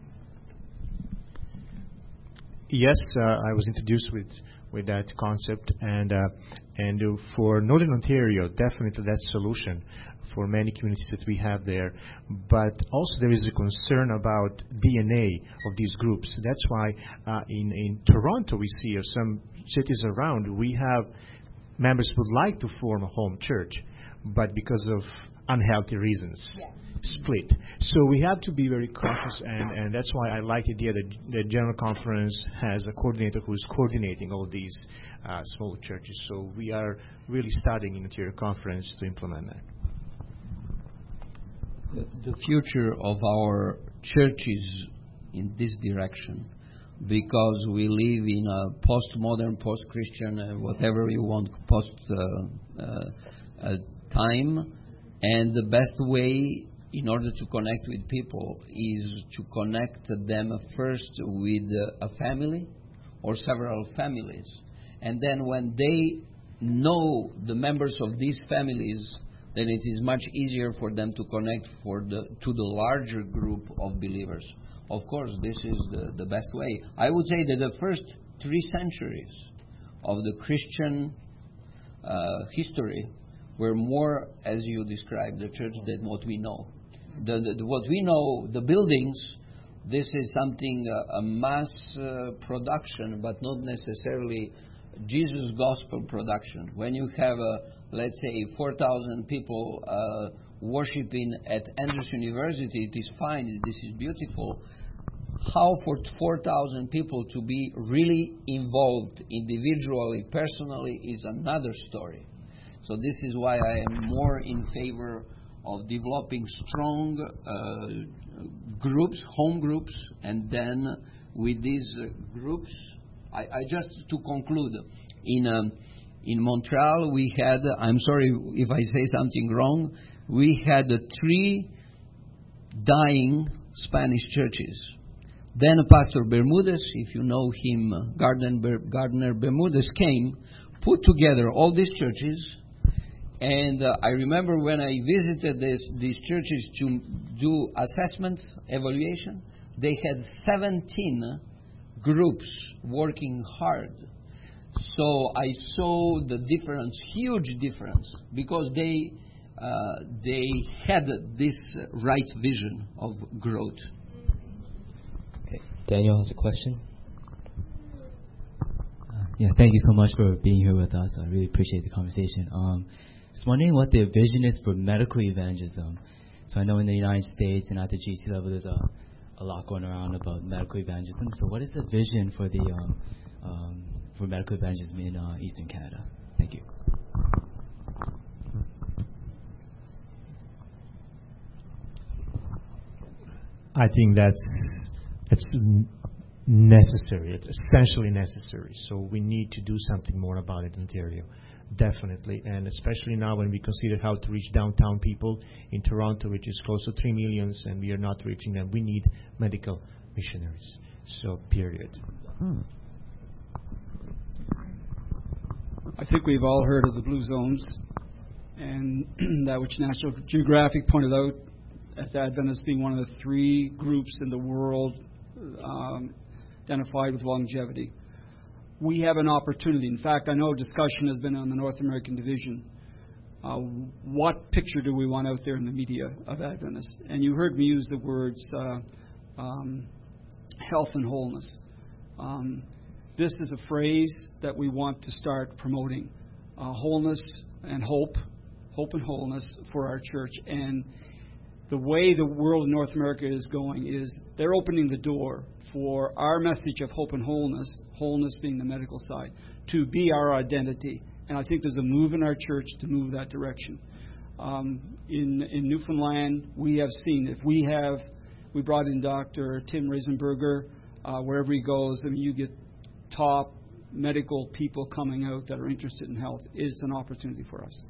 Yes, uh, I was introduced with, with that concept, and uh, and uh, for Northern Ontario, definitely that's a solution for many communities that we have there. But also there is a concern about D N A of these groups. That's why uh, in, in Toronto we see, or some cities around, we have members who would like to form a home church, but because of unhealthy reasons. Yeah. Split. So we have to be very cautious, and, and that's why I like the idea that the General Conference has a coordinator who is coordinating all these uh, small churches. So we are really starting in the Ontario Conference to implement that. The, the future of our church is in this direction, because we live in a postmodern, post-Christian, uh, whatever you want, post uh, uh, uh, time, and the best way in order to connect with people is to connect them first with a family or several families. And then when they know the members of these families, then it is much easier for them to connect for the, to the larger group of believers. Of course, this is the, the best way. I would say that the first three centuries of the Christian uh, history were more, as you described, the church than what we know. The, the, the, what we know, the buildings, this is something, uh, a mass uh, production, but not necessarily Jesus gospel production. When you have, uh, let's say, four thousand people uh, worshiping at Andrews University, it is fine, this is beautiful. How for four thousand people to be really involved individually, personally, is another story. So this is why I am more in favor of developing strong uh, groups, home groups, and then with these uh, groups, I, I just to conclude, in um, in Montreal we had, I'm sorry if I say something wrong, we had uh, three dying Spanish churches. Then Pastor Bermudez, if you know him, Gardner, Gardner Bermudez came, put together all these churches. And uh, I remember when I visited this, these churches to do assessment, evaluation, they had seventeen groups working hard. So I saw the difference, huge difference, because they uh, they had this right vision of growth. Okay. Daniel has a question. Uh, yeah, thank you so much for being here with us. I really appreciate the conversation. Um, Just wondering what the vision is for medical evangelism. So I know in the United States and at the G C level there's a, a lot going around about medical evangelism. So what is the vision for the um, um, for medical evangelism in uh, Eastern Canada? Thank you. I think that's it's necessary. It's essentially necessary. So we need to do something more about it in Ontario. Definitely, and especially now when we consider how to reach downtown people in Toronto, which is close to three million, and we are not reaching them. We need medical missionaries. So, period. Hmm. I think we've all heard of the Blue Zones, and that which National Geographic pointed out as Adventists being one of the three groups in the world um, identified with longevity. We have an opportunity. In fact, I know discussion has been on the North American division. Uh, what picture do we want out there in the media of Adventists? And you heard me use the words uh, um, health and wholeness. Um, this is a phrase that we want to start promoting. Uh, wholeness and hope, hope and wholeness for our church. And the way the world in North America is going is they're opening the door for our message of hope and wholeness, wholeness being the medical side, to be our identity. And I think there's a move in our church to move that direction. Um, in, in Newfoundland, we have seen, if we have, we brought in Doctor Tim Reisenberger, uh, wherever he goes, I mean, you get top medical people coming out that are interested in health. It's an opportunity for us.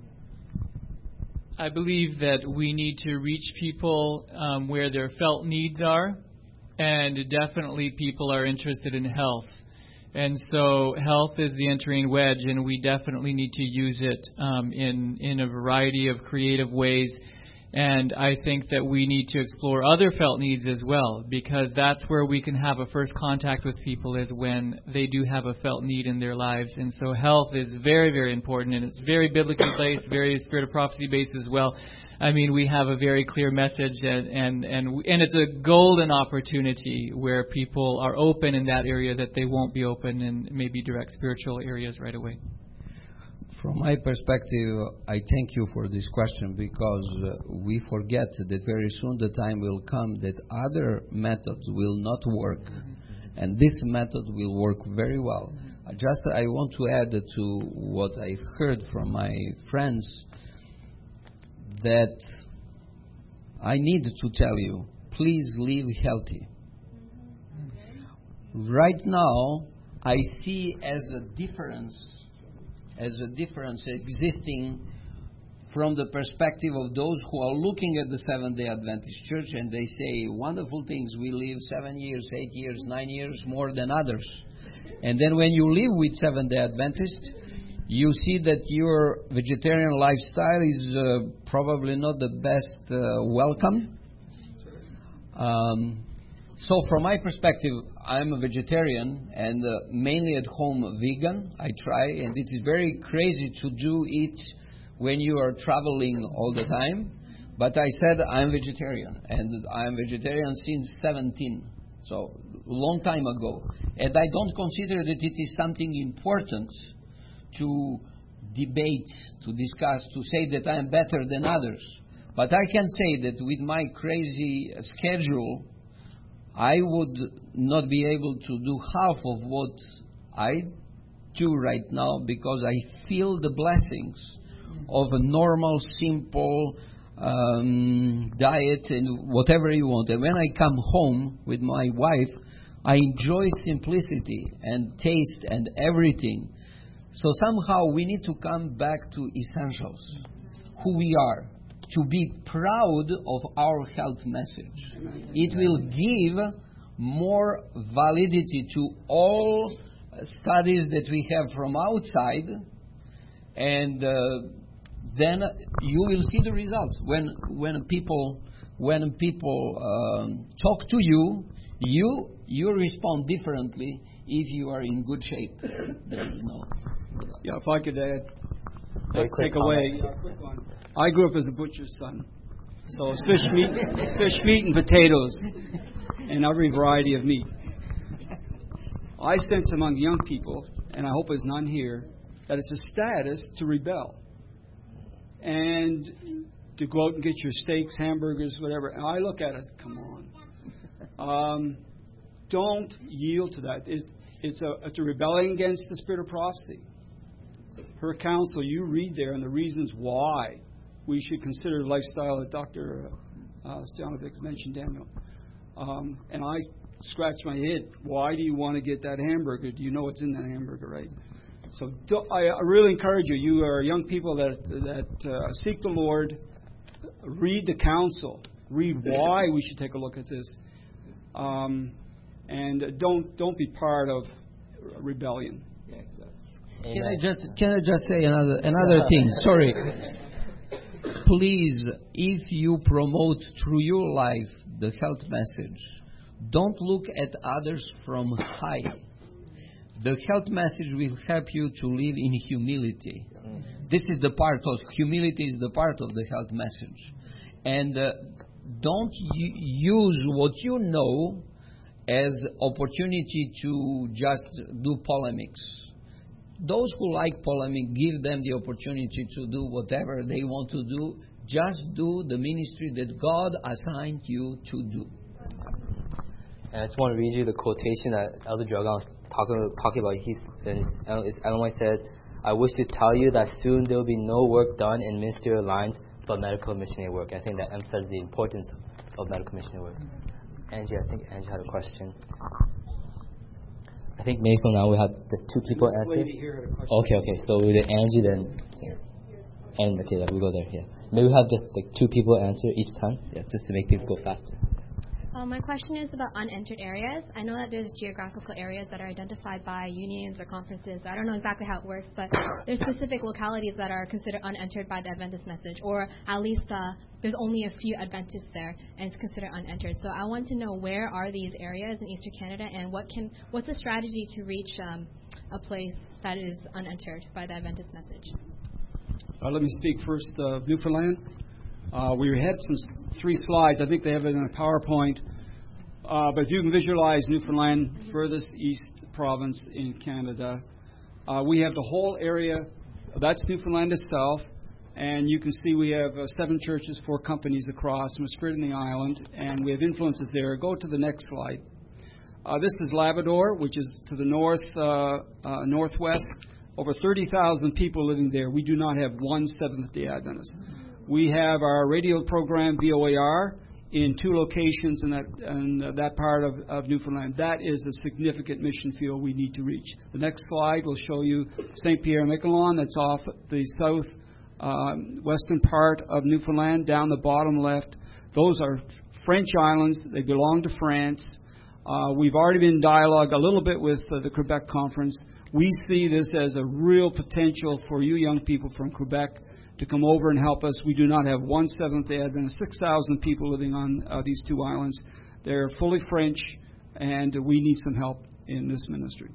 I believe that we need to reach people um, where their felt needs are. And definitely people are interested in health. And so health is the entering wedge, and we definitely need to use it um, in, in a variety of creative ways. And I think that we need to explore other felt needs as well, because that's where we can have a first contact with people, is when they do have a felt need in their lives. And so health is very, very important, and it's very biblically based, very spirit of prophecy based as well. I mean, we have a very clear message, and, and, and, and it's a golden opportunity where people are open in that area that they won't be open in maybe direct spiritual areas right away. From my perspective, I thank you for this question, because uh, we forget that very soon the time will come that other methods will not work, and this method will work very well. Uh, just I want to add to what I heard from my friends, that I need to tell you, please live healthy. Right now, I see as a difference, as a difference existing from the perspective of those who are looking at the Seventh-day Adventist Church, and they say wonderful things. We live seven years, eight years, nine years more than others. And then when you live with Seventh-day Adventists, you see that your vegetarian lifestyle is uh, probably not the best uh, welcome. Um, so from my perspective, I'm a vegetarian and uh, mainly at home vegan. I try, and it is very crazy to do it when you are traveling all the time. But I said I'm vegetarian, and I'm vegetarian since seventeen, so long time ago. And I don't consider that it is something important to debate, to discuss, to say that I am better than others. But I can say that with my crazy schedule, I would not be able to do half of what I do right now, because I feel the blessings of a normal, simple um, diet and whatever you want. And when I come home with my wife, I enjoy simplicity and taste and everything. So somehow we need to come back to essentials, who we are, to be proud of our health message. It will give more validity to all studies that we have from outside, and uh, then you will see the results. When when people when people um, talk to you, you you respond differently if you are in good shape. There is no. Yeah, if I could add, Very let's quick take away. comment. Yeah, quick one. I grew up as a butcher's son, so it's fish meat, fish meat and potatoes, and every variety of meat. I sense among young people, and I hope there's none here, that it's a status to rebel and to go out and get your steaks, hamburgers, whatever. And I look at it as, come on, um, don't yield to that. It, it's a it's a rebelling against the spirit of prophecy. Her counsel, you read there, and the reasons why we should consider the lifestyle that Doctor Uh, Stjanovic mentioned, Daniel. Um, and I scratched my head. Why do you want to get that hamburger? Do you know what's in that hamburger, right? So do, I, I really encourage you. You are young people that that uh, seek the Lord. Read the counsel. Read why we should take a look at this, um, and don't don't be part of rebellion. Can I just can I just say another another thing? Sorry. Please, if you promote through your life the health message, don't look at others from high. The health message will help you to live in humility. This is the part of humility is the part of the health message, and uh, don't y- use what you know as opportunity to just do polemics. Those who like polemic, give them the opportunity to do whatever they want to do. Just do the ministry that God assigned you to do. And I just want to read you the quotation that Elder Dragon was talking, talking about. He's, his Ellen White says, "I wish to tell you that soon there will be no work done in ministerial lines but medical missionary work." I think that emphasizes the importance of medical missionary work. Angie, I think Angie had a question. I think maybe from now we have the two people This answer. lady here had a question. Okay, okay. So we did Angie, then and okay, yeah, we go there. Yeah, maybe we have just like two people answer each time. Yeah, just to make things go faster. Uh, my question is about unentered areas. I know that there's geographical areas that are identified by unions or conferences. I don't know exactly how it works, but there's specific localities that are considered unentered by the Adventist message, or at least uh, there's only a few Adventists there, and it's considered unentered. So I want to know, where are these areas in Eastern Canada, and what can what's the strategy to reach um, a place that is unentered by the Adventist message? Uh, let me speak first of uh, Newfoundland. Uh, we had some three slides. I think they have it in a PowerPoint. Uh, but if you can visualize Newfoundland, furthest east province in Canada, uh, we have the whole area. That's Newfoundland itself. And you can see we have uh, seven churches, four companies across. We're spread in the island, and we have influences there. Go to the next slide. Uh, this is Labrador, which is to the north, uh, uh, northwest. Over thirty thousand people living there. We do not have one Seventh-day Adventist. We have our radio program, V O A R, in two locations in that in that part of, of Newfoundland. That is a significant mission field we need to reach. The next slide will show you Saint Pierre-Miquelon. That's off the south um, western part of Newfoundland, down the bottom left. Those are French islands. They belong to France. Uh, we've already been in dialogue a little bit with uh, the Quebec Conference. We see this as a real potential for you young people from Quebec to come over and help us. We do not have one Seventh-day Adventist, six thousand people living on uh, these two islands. They're fully French, and we need some help in this ministry.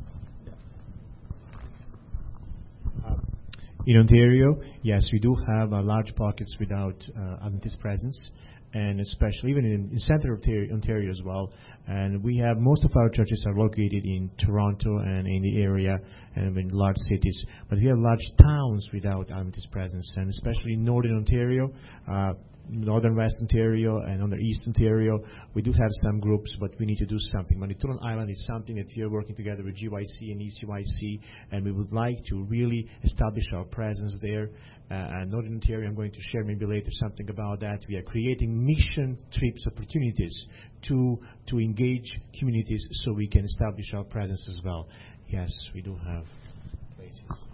In Ontario, yes, we do have uh, large pockets without uh, Adventist presence, and especially even in, in Central Ontario, Ontario as well. And we have most of our churches are located in Toronto and in the area and in large cities. But we have large towns without Adventist presence, and especially in Northern Ontario, uh, Northern West Ontario, and on the East Ontario, we do have some groups, but we need to do something. Manitoulin Island is something that we are working together with G Y C and E C Y C, and we would like to really establish our presence there. Uh, and Northern Ontario, I'm going to share maybe later something about that. We are creating mission trips opportunities to to engage communities so we can establish our presence as well. Yes, we do have places.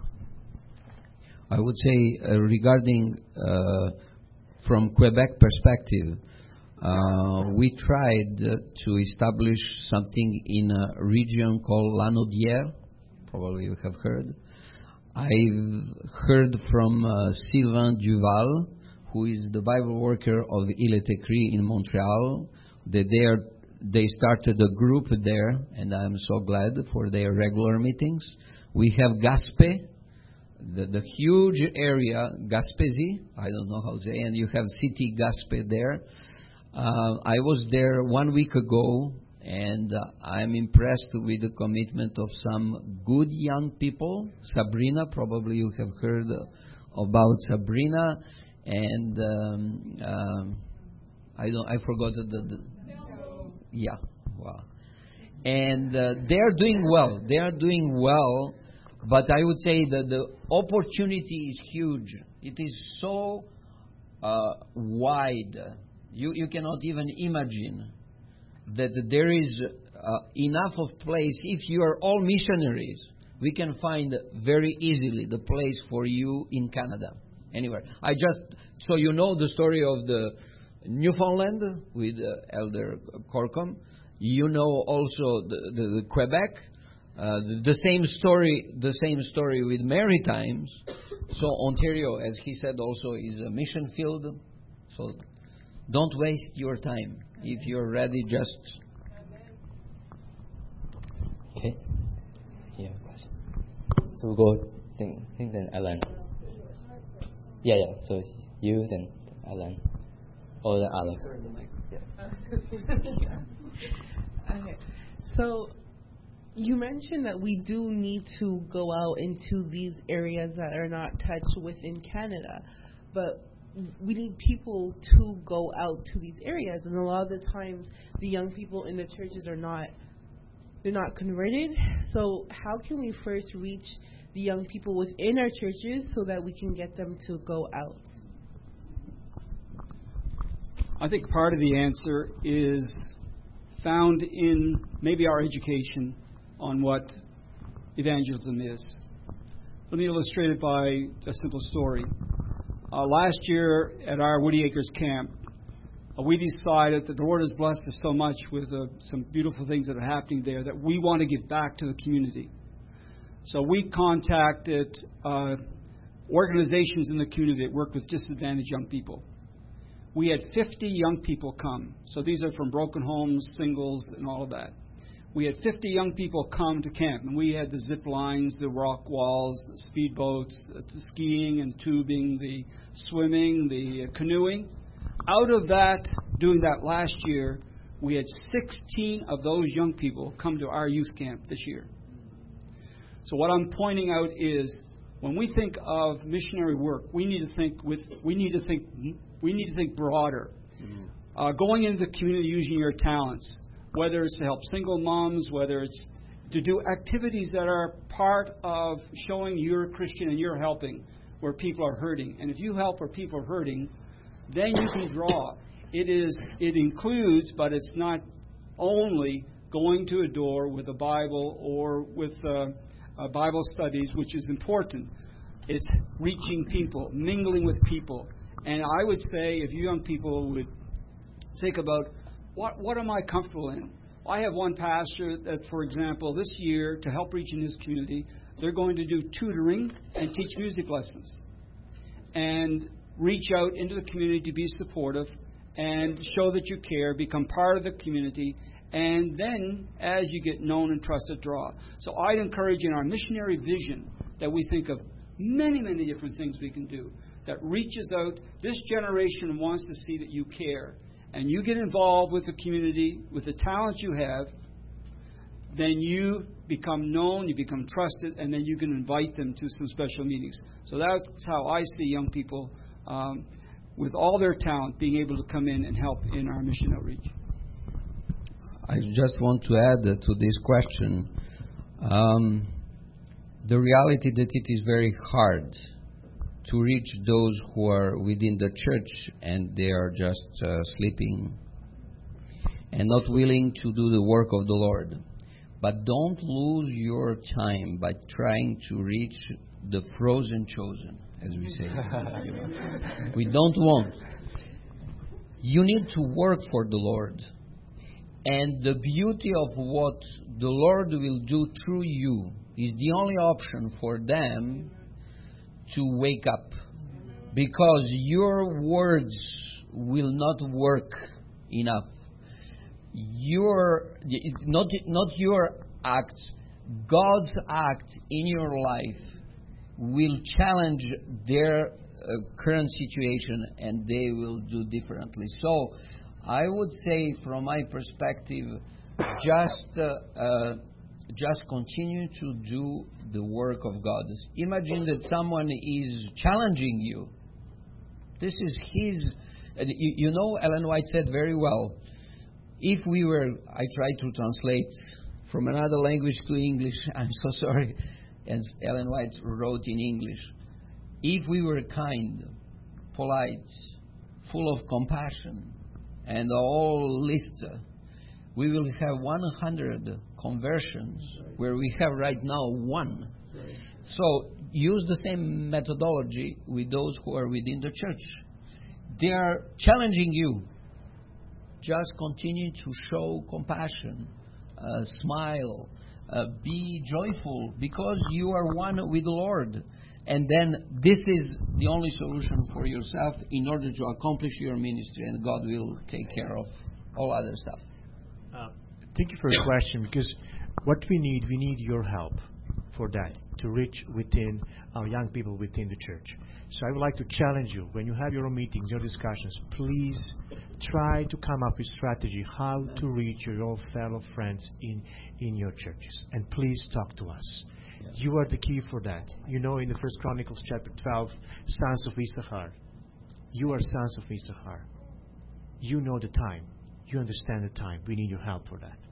I would say uh, regarding uh, from Quebec perspective, uh, we tried uh, to establish something in a region called Lanaudière. Probably you have heard. I've heard from uh, Sylvain Duval, who is the Bible worker of Ile Écrits in Montreal, that they are they started a group there, and I'm so glad for their regular meetings. We have Gaspé, the, the huge area, Gaspésie, I don't know how to say, and you have City Gaspé there. Uh, I was there one week ago, and uh, I'm impressed with the commitment of some good young people. Sabrina, probably you have heard about Sabrina, and um, um, I don't, I forgot the, the yeah, wow. And uh, they are doing well. They are doing well, but I would say that the opportunity is huge. It is so uh, wide. You you cannot even imagine that there is uh, enough of place. If you are all missionaries, we can find very easily the place for you in Canada, anywhere. I just, so you know the story of the Newfoundland with uh, Elder Corcom. You know also the, the, the Quebec. Uh, the, the same story, the same story with Maritimes. So Ontario, as he said, also is a mission field. So don't waste your time. If you're ready, just... Okay. Yeah, question. So we'll go, I think, I think then Alan. Yeah, yeah. So you, then Alan. Or then Alex. Yeah. Okay. So you mentioned that we do need to go out into these areas that are not touched within Canada. But we need people to go out to these areas, and a lot of the times the young people in the churches are not they're not converted. So how can we first reach the young people within our churches so that we can get them to go out? I think part of the answer is found in maybe our education on what evangelism is. Let me illustrate it by a simple story. Uh, last year at our Woody Acres camp, uh, we decided that the Lord has blessed us so much with uh, some beautiful things that are happening there that we want to give back to the community. So we contacted uh, organizations in the community that work with disadvantaged young people. We had fifty young people come. So these are from broken homes, singles, and all of that. We had fifty young people come to camp, and we had the zip lines, the rock walls, the speedboats, the skiing and tubing, the swimming, the canoeing. Out of that, doing that last year, we had sixteen of those young people come to our youth camp this year. So what I'm pointing out is, when we think of missionary work, we need to think with we need to think we need to think broader. Mm-hmm. Uh, going into the community using your talents. Whether it's to help single moms, whether it's to do activities that are part of showing you're a Christian and you're helping where people are hurting. And if you help where people are hurting, then you can draw. It is. It includes, but it's not only going to a door with a Bible or with uh, uh, Bible studies, which is important. It's reaching people, mingling with people. And I would say if you young people would think about what what am I comfortable in? I have one pastor that, for example, this year, to help reach in his community, they're going to do tutoring and teach music lessons. And reach out into the community to be supportive and show that you care, become part of the community, and then, as you get known and trusted, draw. So I'd encourage in our missionary vision that we think of many, many different things we can do that reaches out. This generation wants to see that you care. And you get involved with the community, with the talent you have, then you become known, you become trusted, and then you can invite them to some special meetings. So that's how I see young people, um, with all their talent, being able to come in and help in our mission outreach. I just want to add uh, to this question, um, the reality that it is very hard to reach those who are within the church and they are just uh, sleeping and not willing to do the work of the Lord. But don't lose your time by trying to reach the frozen chosen, as we say. We don't want. You need to work for the Lord. And the beauty of what the Lord will do through you is the only option for them to wake up, because your words will not work enough. Your not not your acts, God's act in your life will challenge their uh, current situation, and they will do differently. So, I would say, from my perspective, just. Uh, uh, Just continue to do the work of God. Imagine that someone is challenging you. This is his... You, you know, Ellen White said very well, if we were... I tried to translate from another language to English. I'm so sorry. And Ellen White wrote in English, if we were kind, polite, full of compassion, and all list, we will have one hundred conversions where we have right now one. So use the same methodology with those who are within the church. They are challenging you. Just continue to show compassion, uh, smile, uh, be joyful, because you are one with the Lord. And then this is the only solution for yourself in order to accomplish your ministry, and God will take care of all other stuff. Uh, thank you for your question, because what we need, we need your help for that, to reach within our young people within the church. So I would like to challenge you, when you have your own meetings, your discussions, please try to come up with strategy how to reach your fellow friends in, in your churches. And please talk to us. Yeah. You are the key for that. You know, in the First Chronicles chapter twelve, sons of Issachar. You are sons of Issachar. You know the time. You understand the time. We need your help for that.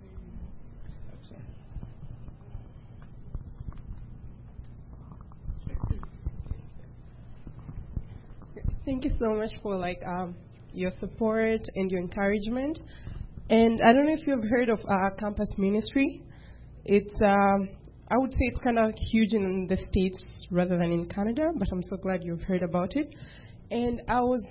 Thank you so much for like um, your support and your encouragement. And I don't know if you've heard of uh, Campus Ministry. It's um, I would say it's kind of huge in the States rather than in Canada, but I'm so glad you've heard about it. And I was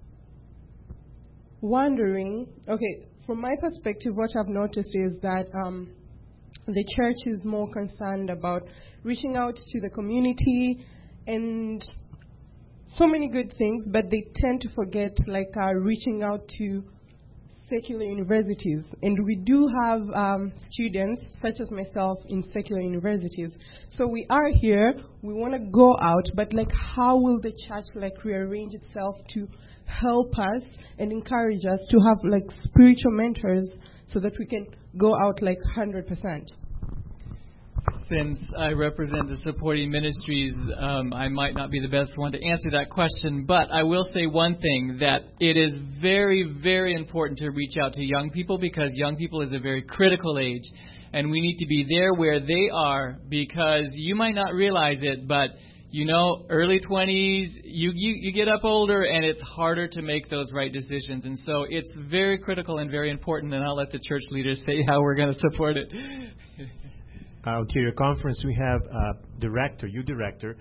wondering, okay, from my perspective, what I've noticed is that um, the church is more concerned about reaching out to the community and so many good things, but they tend to forget like uh, reaching out to secular universities. And we do have um, students, such as myself, in secular universities. So we are here, we want to go out, but like how will the church like rearrange itself to help us and encourage us to have like spiritual mentors so that we can go out like one hundred percent? Since I represent the supporting ministries, um, I might not be the best one to answer that question, but I will say one thing, that it is very, very important to reach out to young people, because young people is a very critical age, and we need to be there where they are, because you might not realize it, but you know, early twenties, you, you, you get up older, and it's harder to make those right decisions, and so it's very critical and very important, and I'll let the church leaders say how we're going to support it. Uh, Ontario Conference, we have uh, director, youth director,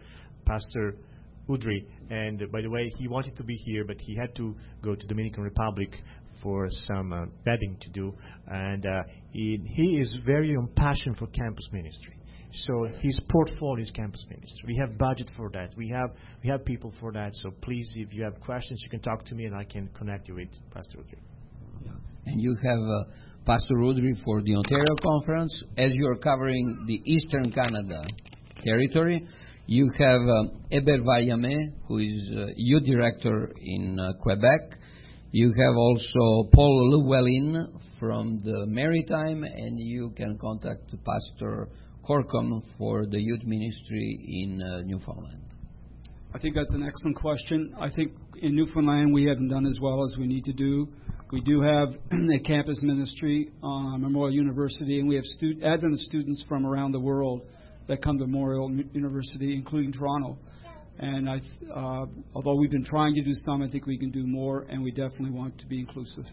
Pastor Udry. And uh, by the way, he wanted to be here, but he had to go to Dominican Republic for some uh, vetting to do. And uh, he, he is very impassioned for campus ministry. So his portfolio is campus ministry. We have budget for that. We have we have people for that. So please, if you have questions, you can talk to me, and I can connect you with Pastor Udry. Yeah. And you have uh, Pastor Udry for the Ontario Conference. As you are covering the Eastern Canada territory, you have um, Hébert Vayame, who is uh, youth director in uh, Quebec. You have also Paul Llewellyn from the Maritime, and you can contact Pastor Corcom for the youth ministry in uh, Newfoundland. I think that's an excellent question. I think in Newfoundland we haven't done as well as we need to do. We do have a campus ministry on Memorial University, and we have stu- Adventist students from around the world that come to Memorial University, including Toronto. And I, uh, although we've been trying to do some, I think we can do more, and we definitely want to be inclusive.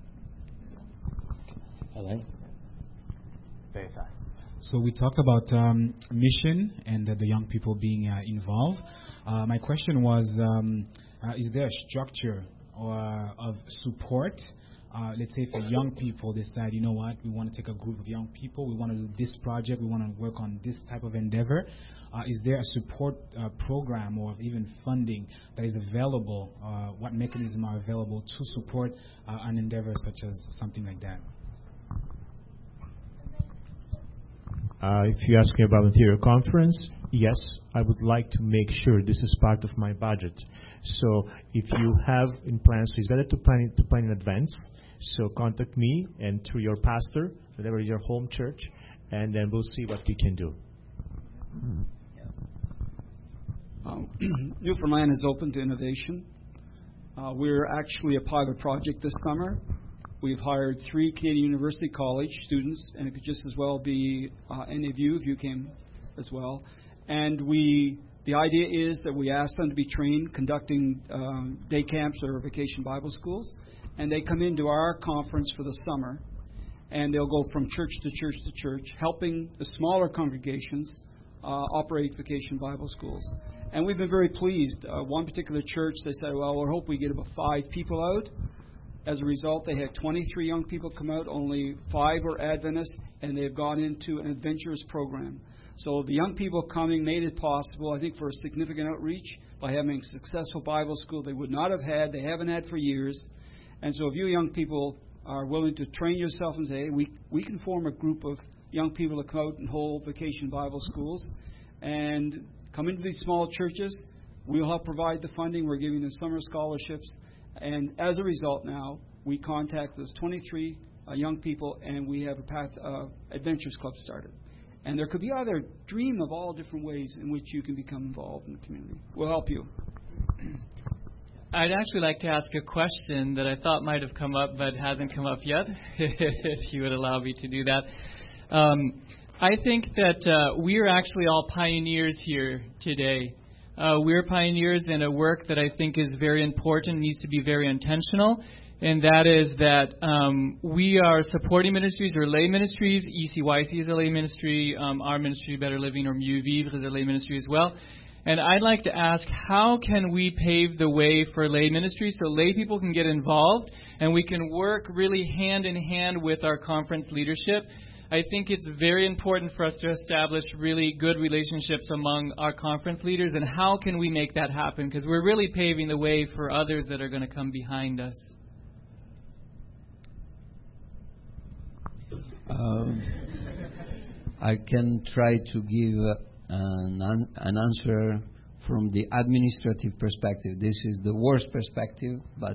Alain? Very fast. So we talked about um, mission and uh, the young people being uh, involved. Uh, my question was, um, uh, is there a structure or of support? Uh, let's say if young people decide, you know what, we want to take a group of young people, we want to do this project, we want to work on this type of endeavor. Uh, is there a support uh, program or even funding that is available? Uh, what mechanisms are available to support uh, an endeavor such as something like that? Uh, if you ask me about Ontario Conference, yes, I would like to make sure this is part of my budget. So if you have in plans, it's better to plan, to plan in advance. So contact me and through your pastor, whatever your home church, and then we'll see what we can do. Um, Newfoundland is open to innovation. Uh, we're actually a pilot project this summer. We've hired three Canadian University College students, and it could just as well be uh, any of you if you came as well. And we, the idea is that we ask them to be trained conducting um, day camps or vacation Bible schools, and they come into our conference for the summer, and they'll go from church to church to church, helping the smaller congregations uh, operate vacation Bible schools. And we've been very pleased. Uh, one particular church, they said, well, we hope we get about five people out. As a result, they had twenty-three young people come out, only five were Adventists, and they've gone into an adventurous program. So the young people coming made it possible, I think, for a significant outreach by having a successful Bible school they would not have had, they haven't had for years. And so if you young people are willing to train yourself and say, hey, we, we can form a group of young people to come out and hold vacation Bible schools and come into these small churches, we'll help provide the funding. We're giving them summer scholarships. And as a result now, we contact those twenty-three uh, young people, and we have a Path uh, Adventures Club started. And there could be other dream of all different ways in which you can become involved in the community. We'll help you. I'd actually like to ask a question that I thought might have come up but hasn't come up yet, if you would allow me to do that. Um, I think that uh, we are actually all pioneers here today. Uh, we're pioneers in a work that I think is very important, needs to be very intentional, and that is that um, we are supporting ministries or lay ministries. E C Y C is a lay ministry. Um, our ministry, Better Living or Mieux Vivre, is a lay ministry as well. And I'd like to ask, how can we pave the way for lay ministry so lay people can get involved and we can work really hand in hand with our conference leadership? I think it's very important for us to establish really good relationships among our conference leaders, and how can we make that happen? Because we're really paving the way for others that are going to come behind us. Um, I can try to give an, an answer from the administrative perspective. This is the worst perspective, but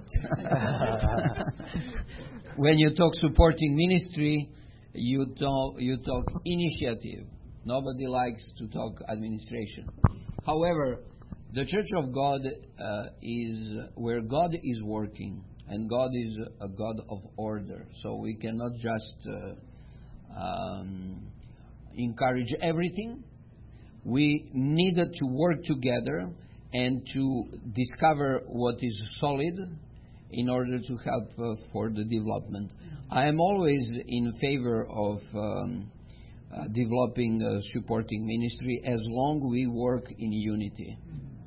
when you talk supporting ministry, You talk, you talk initiative. Nobody likes to talk administration. However, the Church of God uh, is where God is working, and God is a God of order. So we cannot just uh, um, encourage everything. We need to work together and to discover what is solid in order to help uh, for the development. I am always in favor of um, uh, developing a supporting ministry as long we work in unity.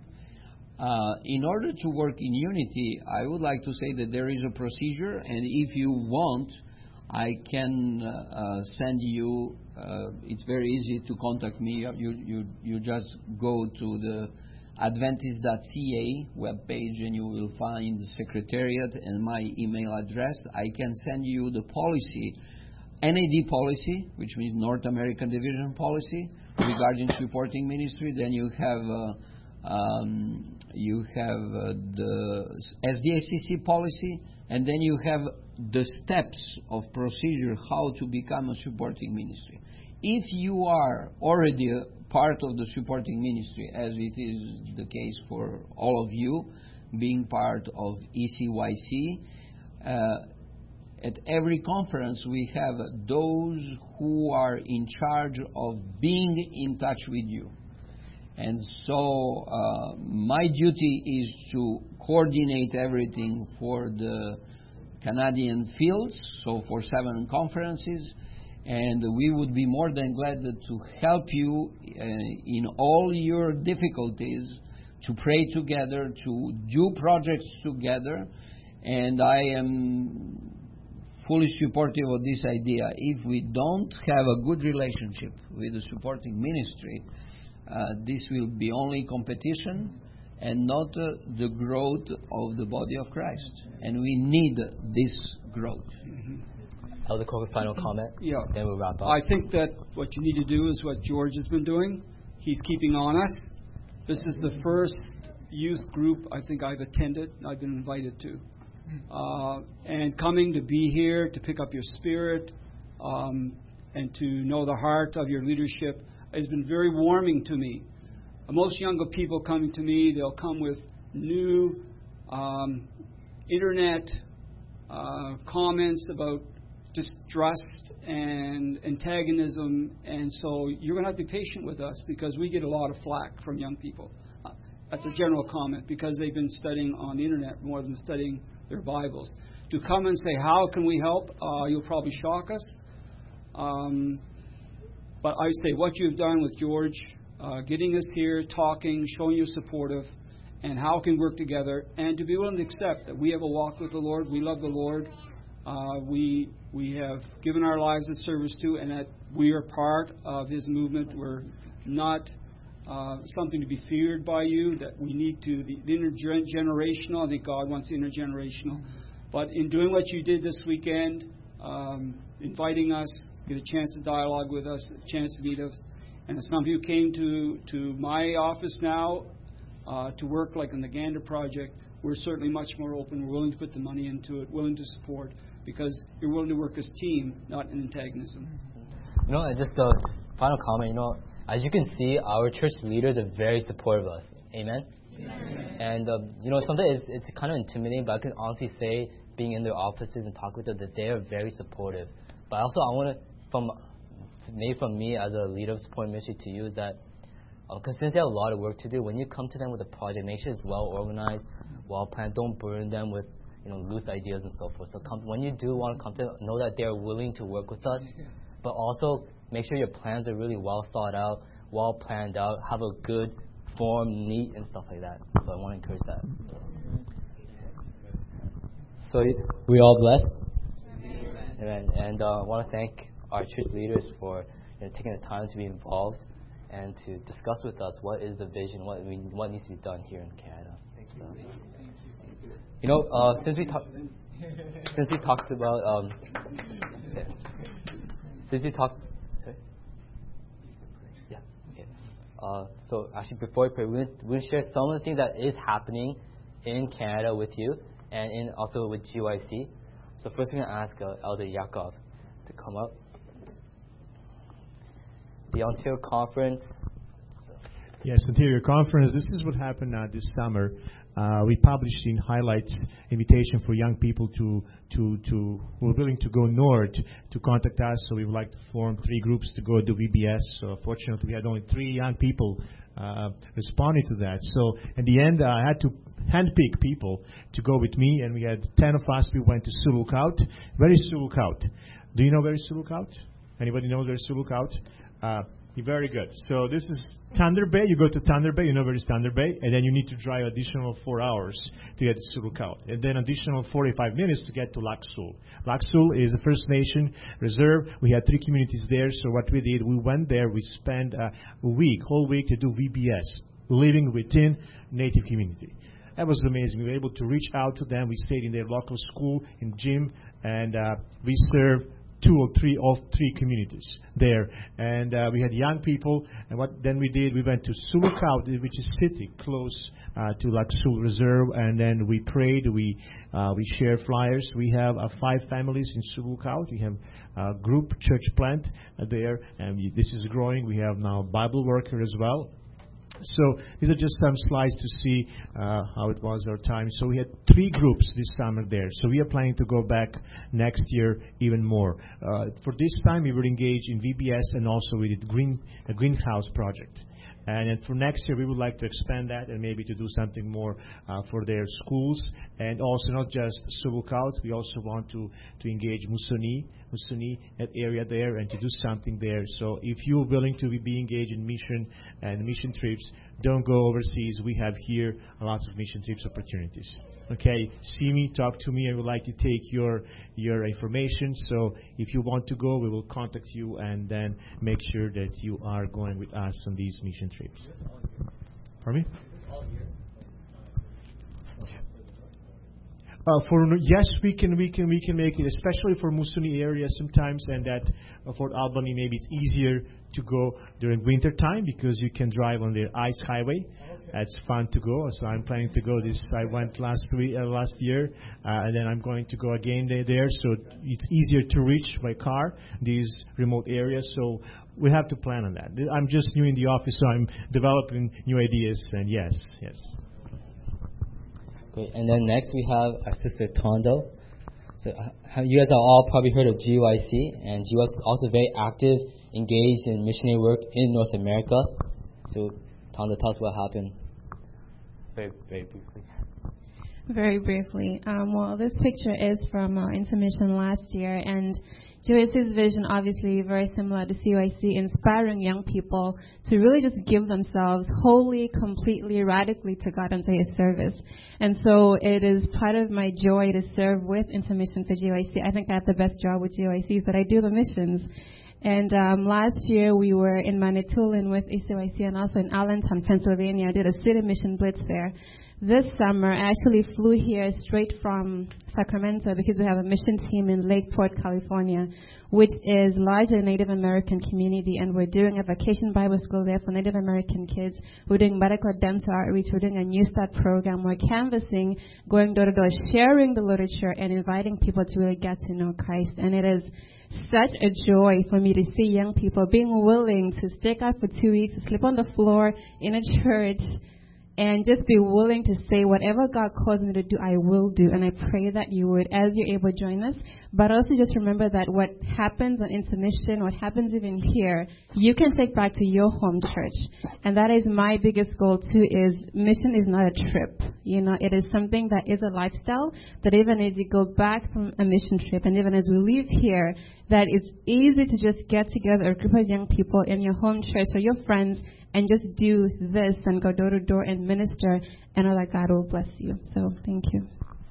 Uh, in order to work in unity, I would like to say that there is a procedure, and if you want, I can uh, uh, send you, uh, it's very easy to contact me. You, you, you just go to the Adventist dot C A webpage and you will find the Secretariat and my email address. I can send you the policy, N A D policy, which means North American Division policy, regarding supporting ministry. Then you have uh, um, you have uh, the S D A C C policy, and then you have the steps of procedure how to become a supporting ministry. If you are already a part of the supporting ministry, as it is the case for all of you, being part of E C Y C, uh, at every conference we have those who are in charge of being in touch with you. And so uh, my duty is to coordinate everything for the Canadian fields, so for seven conferences, and we would be more than glad to help you uh, in all your difficulties, to pray together, to do projects together, and I am fully supportive of this idea. If we don't have a good relationship with the supporting ministry, uh, this will be only competition and not uh, the growth of the body of Christ. And we need this growth. Mm-hmm. Elder Coker, final comment? Yeah. Then we'll wrap up. I think that what you need to do is what George has been doing. He's keeping on us. This is the first youth group I think I've attended, I've been invited to. Uh, and coming to be here, to pick up your spirit, um, and to know the heart of your leadership has been very warming to me. Most younger people coming to me, they'll come with new um, internet uh, comments about distrust and antagonism, and so you're going to have to be patient with us because we get a lot of flack from young people. Uh, that's a general comment because they've been studying on the internet more than studying their Bibles. To come and say, how can we help? Uh, you'll probably shock us. Um, but I say what you've done with George, uh, getting us here, talking, showing you supportive, and how can we work together, and to be willing to accept that we have a walk with the Lord, we love the Lord, uh, we we have given our lives as service to, and that we are part of His movement. We're not uh, something to be feared by you, that we need to, the, the intergenerational, I think God wants the intergenerational. But in doing what you did this weekend, um, inviting us, get a chance to dialogue with us, a chance to meet us, and some of you came to, to my office now uh, to work like in the Gander Project, we're certainly much more open. We're willing to put the money into it, willing to support, because you're willing to work as a team, not in antagonism. You know, just a final comment, you know, as you can see, our church leaders are very supportive of us. Amen? Amen. And, uh, you know, sometimes it's, it's kind of intimidating, but I can honestly say, being in their offices and talk with them, that they are very supportive. But also, I want to, from maybe from me as a leader of support ministry to you, is that because uh, since they have a lot of work to do, when you come to them with a project, make sure it's well organized, well planned. Don't burden them with, you know, loose ideas and so forth. So come, when you do want to come to them, know that they are willing to work with us, but also make sure your plans are really well thought out, well planned out, have a good form, neat, and stuff like that. So I want to encourage that. So we all blessed. Amen. And uh, I want to thank our church leaders for, you know, taking the time to be involved and to discuss with us what is the vision, what we, what needs to be done here in Canada. So, you know, uh, since we talked, since we talked about, um, okay. since we talked, sorry, yeah, okay. Uh, so actually, before we pray, we're going to share some of the things that is happening in Canada with you, and in also with G Y C. So first, we're going to ask uh, Elder Yakov to come up. The Ontario Conference. Yes, Ontario Conference. This is what happened uh, this summer. Uh, we published in Highlights invitation for young people to to to who are willing to go north to contact us. So we would like to form three groups to go to V B S. So fortunately, we had only three young people uh, responding to that. So in the end, uh, I had to handpick people to go with me, and we had ten of us. We went to Suluk Out. Where is Suluk Out? Do you know where is Suluk Out? Anybody knows where Suluk-Out? Uh, very good. So this is Thunder Bay. You go to Thunder Bay, you know where is Thunder Bay, and then you need to drive additional four hours to get to Suluk-Out, and then additional forty-five minutes to get to Lac Seul. Lac Seul is a First Nation reserve. We had three communities there, so what we did, we went there, we spent uh, a week, whole week to do V B S, living within Native community. That was amazing. We were able to reach out to them. We stayed in their local school, in gym, and uh, we served two or three of three communities there. And uh, we had young people. And what then we did, we went to Suluk-Out, which is city close uh, to Lac Seul Reserve. And then we prayed. We uh, we shared flyers. We have uh, five families in Suluk-Out. We have a group church plant uh, there, and we, this is growing. We have now Bible worker as well. So these are just some slides to see uh, how it was our time. So we had three groups this summer there. So we are planning to go back next year even more. Uh, for this time, we were engaged in V B S, and also we did green a greenhouse project. And then for next year, we would like to expand that and maybe to do something more uh, for their schools. And also not just Suluk-Out, we also want to, to engage Musoni, Musoni, that area there, and to do something there. So if you're willing to be engaged in mission and mission trips, don't go overseas. We have here lots of mission trips opportunities. Okay, see me, talk to me. I would like to take your your information. So if you want to go, we will contact you and then make sure that you are going with us on these mission trips. Pardon me? Uh, for yes, we can we can we can make it, especially for Musoni area sometimes, and that uh, for Albany maybe it's easier to go during winter time because you can drive on the ice highway. It's fun to go, so I'm planning to go. This I went last week, uh, last year, uh, and then I'm going to go again there, there. So it's easier to reach by car these remote areas. So we have to plan on that. I'm just new in the office, so I'm developing new ideas. And yes, yes. Great. And then next we have our sister Tondo. So uh, you guys have all probably heard of G Y C, and G Y C is also very active, engaged in missionary work in North America. So Tondo, tell us what happened. Very, very briefly. Very briefly. Um, well, this picture is from uh, Intermission last year, and G Y C's vision, obviously very similar to C Y C, inspiring young people to really just give themselves wholly, completely, radically to God and to His service. And so it is part of my joy to serve with Intermission for G Y C. I think I have the best job with G Y C, is that I do the missions. And um, last year we were in Manitoulin with A C Y C and also in Allentown, Pennsylvania. I did a city mission blitz there. This summer, I actually flew here straight from Sacramento because we have a mission team in Lakeport, California, which is largely a Native American community, and we're doing a vacation Bible school there for Native American kids. We're doing medical dental outreach. We're doing a New Start program. We're canvassing, going door to door, sharing the literature, and inviting people to really get to know Christ. And it is such a joy for me to see young people being willing to stick out for two weeks, to sleep on the floor in a church, and just be willing to say, whatever God calls me to do, I will do. And I pray that you would, as you're able to join us. But also just remember that what happens on Intermission, what happens even here, you can take back to your home church. And that is my biggest goal, too, is mission is not a trip. You know, it is something that is a lifestyle, that even as you go back from a mission trip, and even as we leave here, that it's easy to just get together a group of young people in your home church or your friends and just do this and go door to door and minister, and know that God will bless you. So thank you.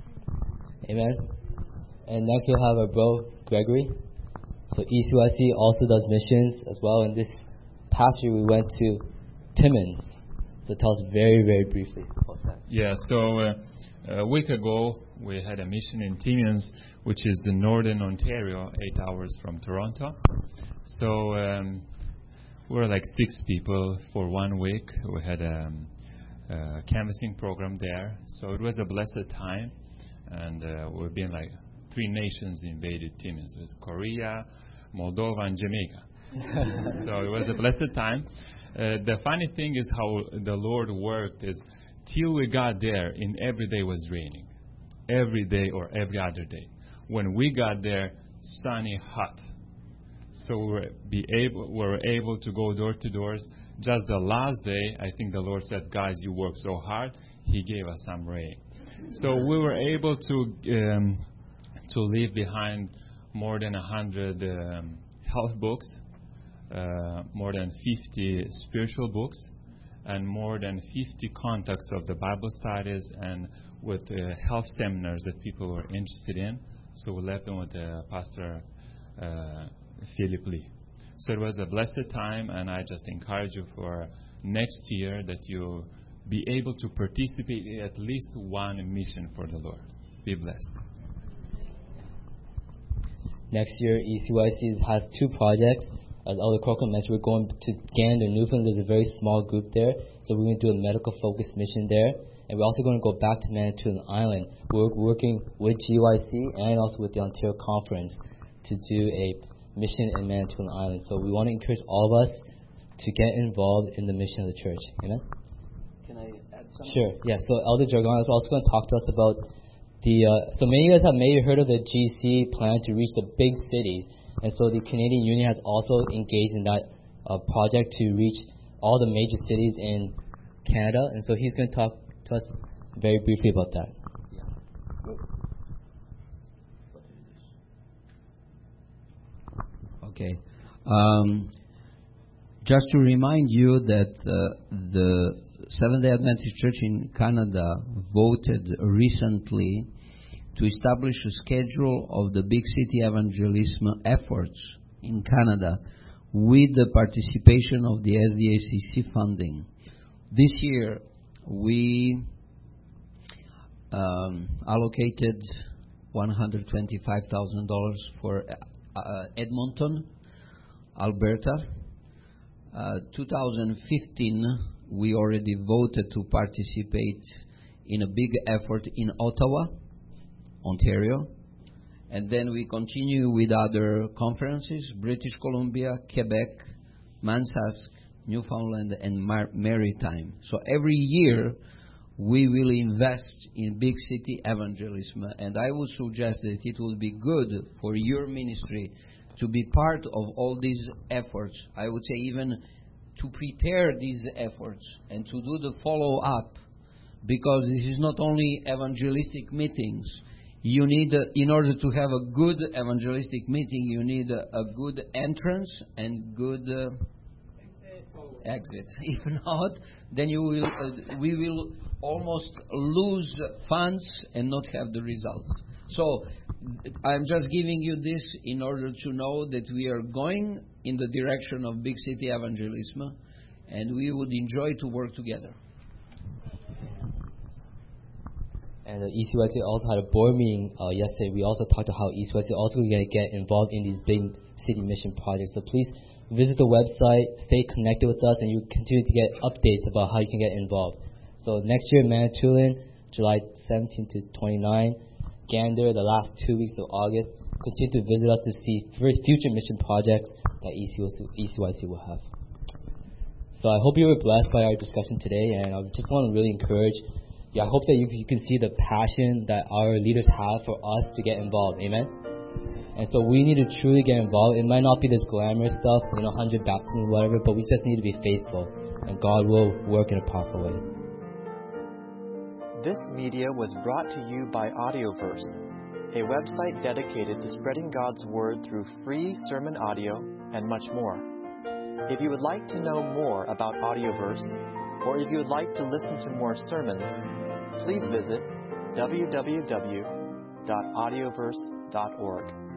Amen. And next we'll have our bro Gregory. So E C Y C also does missions as well. And this past year we went to Timmins. So tell us very, very briefly about that. Yeah. So uh, a week ago we had a mission in Timmins, which is in northern Ontario, eight hours from Toronto. So um, we were like six people for one week. We had a, a canvassing program there. So it was a blessed time. And uh, we've been like three nations invaded Timmins. It was Korea, Moldova, and Jamaica. So it was a blessed time. Uh, the funny thing is how the Lord worked is till we got there, in every day was raining. Every day or every other day. When we got there, sunny, hot. So we were, be able, we were able to go door to doors. Just the last day, I think the Lord said, guys, you work so hard. He gave us some rain. So we were able to um, to leave behind more than one hundred um, health books, uh, more than fifty spiritual books, and more than fifty contacts of the Bible studies and with uh, health seminars that people were interested in. So we left them with uh, Pastor uh, Philip Lee. So it was a blessed time, and I just encourage you for next year that you be able to participate in at least one mission for the Lord. Be blessed. Next year, E C Y C has two projects. As Elder Corcoran mentioned, we're going to Gander, Newfoundland. There's a very small group there, so we're going to do a medical-focused mission there. And we're also going to go back to Manitoulin Island. We're working with G Y C and also with the Ontario Conference to do a mission in Manitoulin Island. So we want to encourage all of us to get involved in the mission of the church. Amen? Can I add something? Sure. Yeah, so Elder Dragon is also going to talk to us about the, uh, so many of you guys have maybe heard of the G C plan to reach the big cities. And so the Canadian Union has also engaged in that uh, project to reach all the major cities in Canada. And so he's going to talk to us very briefly about that. Okay. Um, just to remind you that uh, the Seventh-day Adventist Church in Canada voted recently to establish a schedule of the big city evangelism efforts in Canada with the participation of the S D A C C funding. This year, we um, allocated one hundred twenty-five thousand dollars for uh, Edmonton, Alberta. Uh, two thousand fifteen, we already voted to participate in a big effort in Ottawa, Ontario. And then we continue with other conferences, British Columbia, Quebec, Mansask, Newfoundland, and Mar- Maritime. So every year, we will invest in big city evangelism. And I would suggest that it will be good for your ministry to be part of all these efforts. I would say even to prepare these efforts and to do the follow-up, because this is not only evangelistic meetings. You need, uh, in order to have a good evangelistic meeting, you need a, a good entrance and good uh, exit. If not, then you will, uh, we will almost lose funds and not have the results. So I'm just giving you this in order to know that we are going in the direction of big city evangelism, and we would enjoy to work together. And uh, E C Y C also had a board meeting uh, yesterday. We also talked about how E C Y C also going to get involved in these big city mission projects. So please visit the website, stay connected with us, and you continue to get updates about how you can get involved. So next year, Manitoulin, July seventeenth to twenty-ninth. Gander, the last two weeks of August. Continue to visit us to see future mission projects that E C Y C will have. So I hope you were blessed by our discussion today, and I just want to really encourage you. I hope that you, you can see the passion that our leaders have for us to get involved. Amen? And so we need to truly get involved. It might not be this glamorous stuff, you know, one hundred baptisms or whatever, but we just need to be faithful, and God will work in a powerful way. This media was brought to you by Audioverse, a website dedicated to spreading God's Word through free sermon audio and much more. If you would like to know more about Audioverse, or if you would like to listen to more sermons, please visit w w w dot audioverse dot org.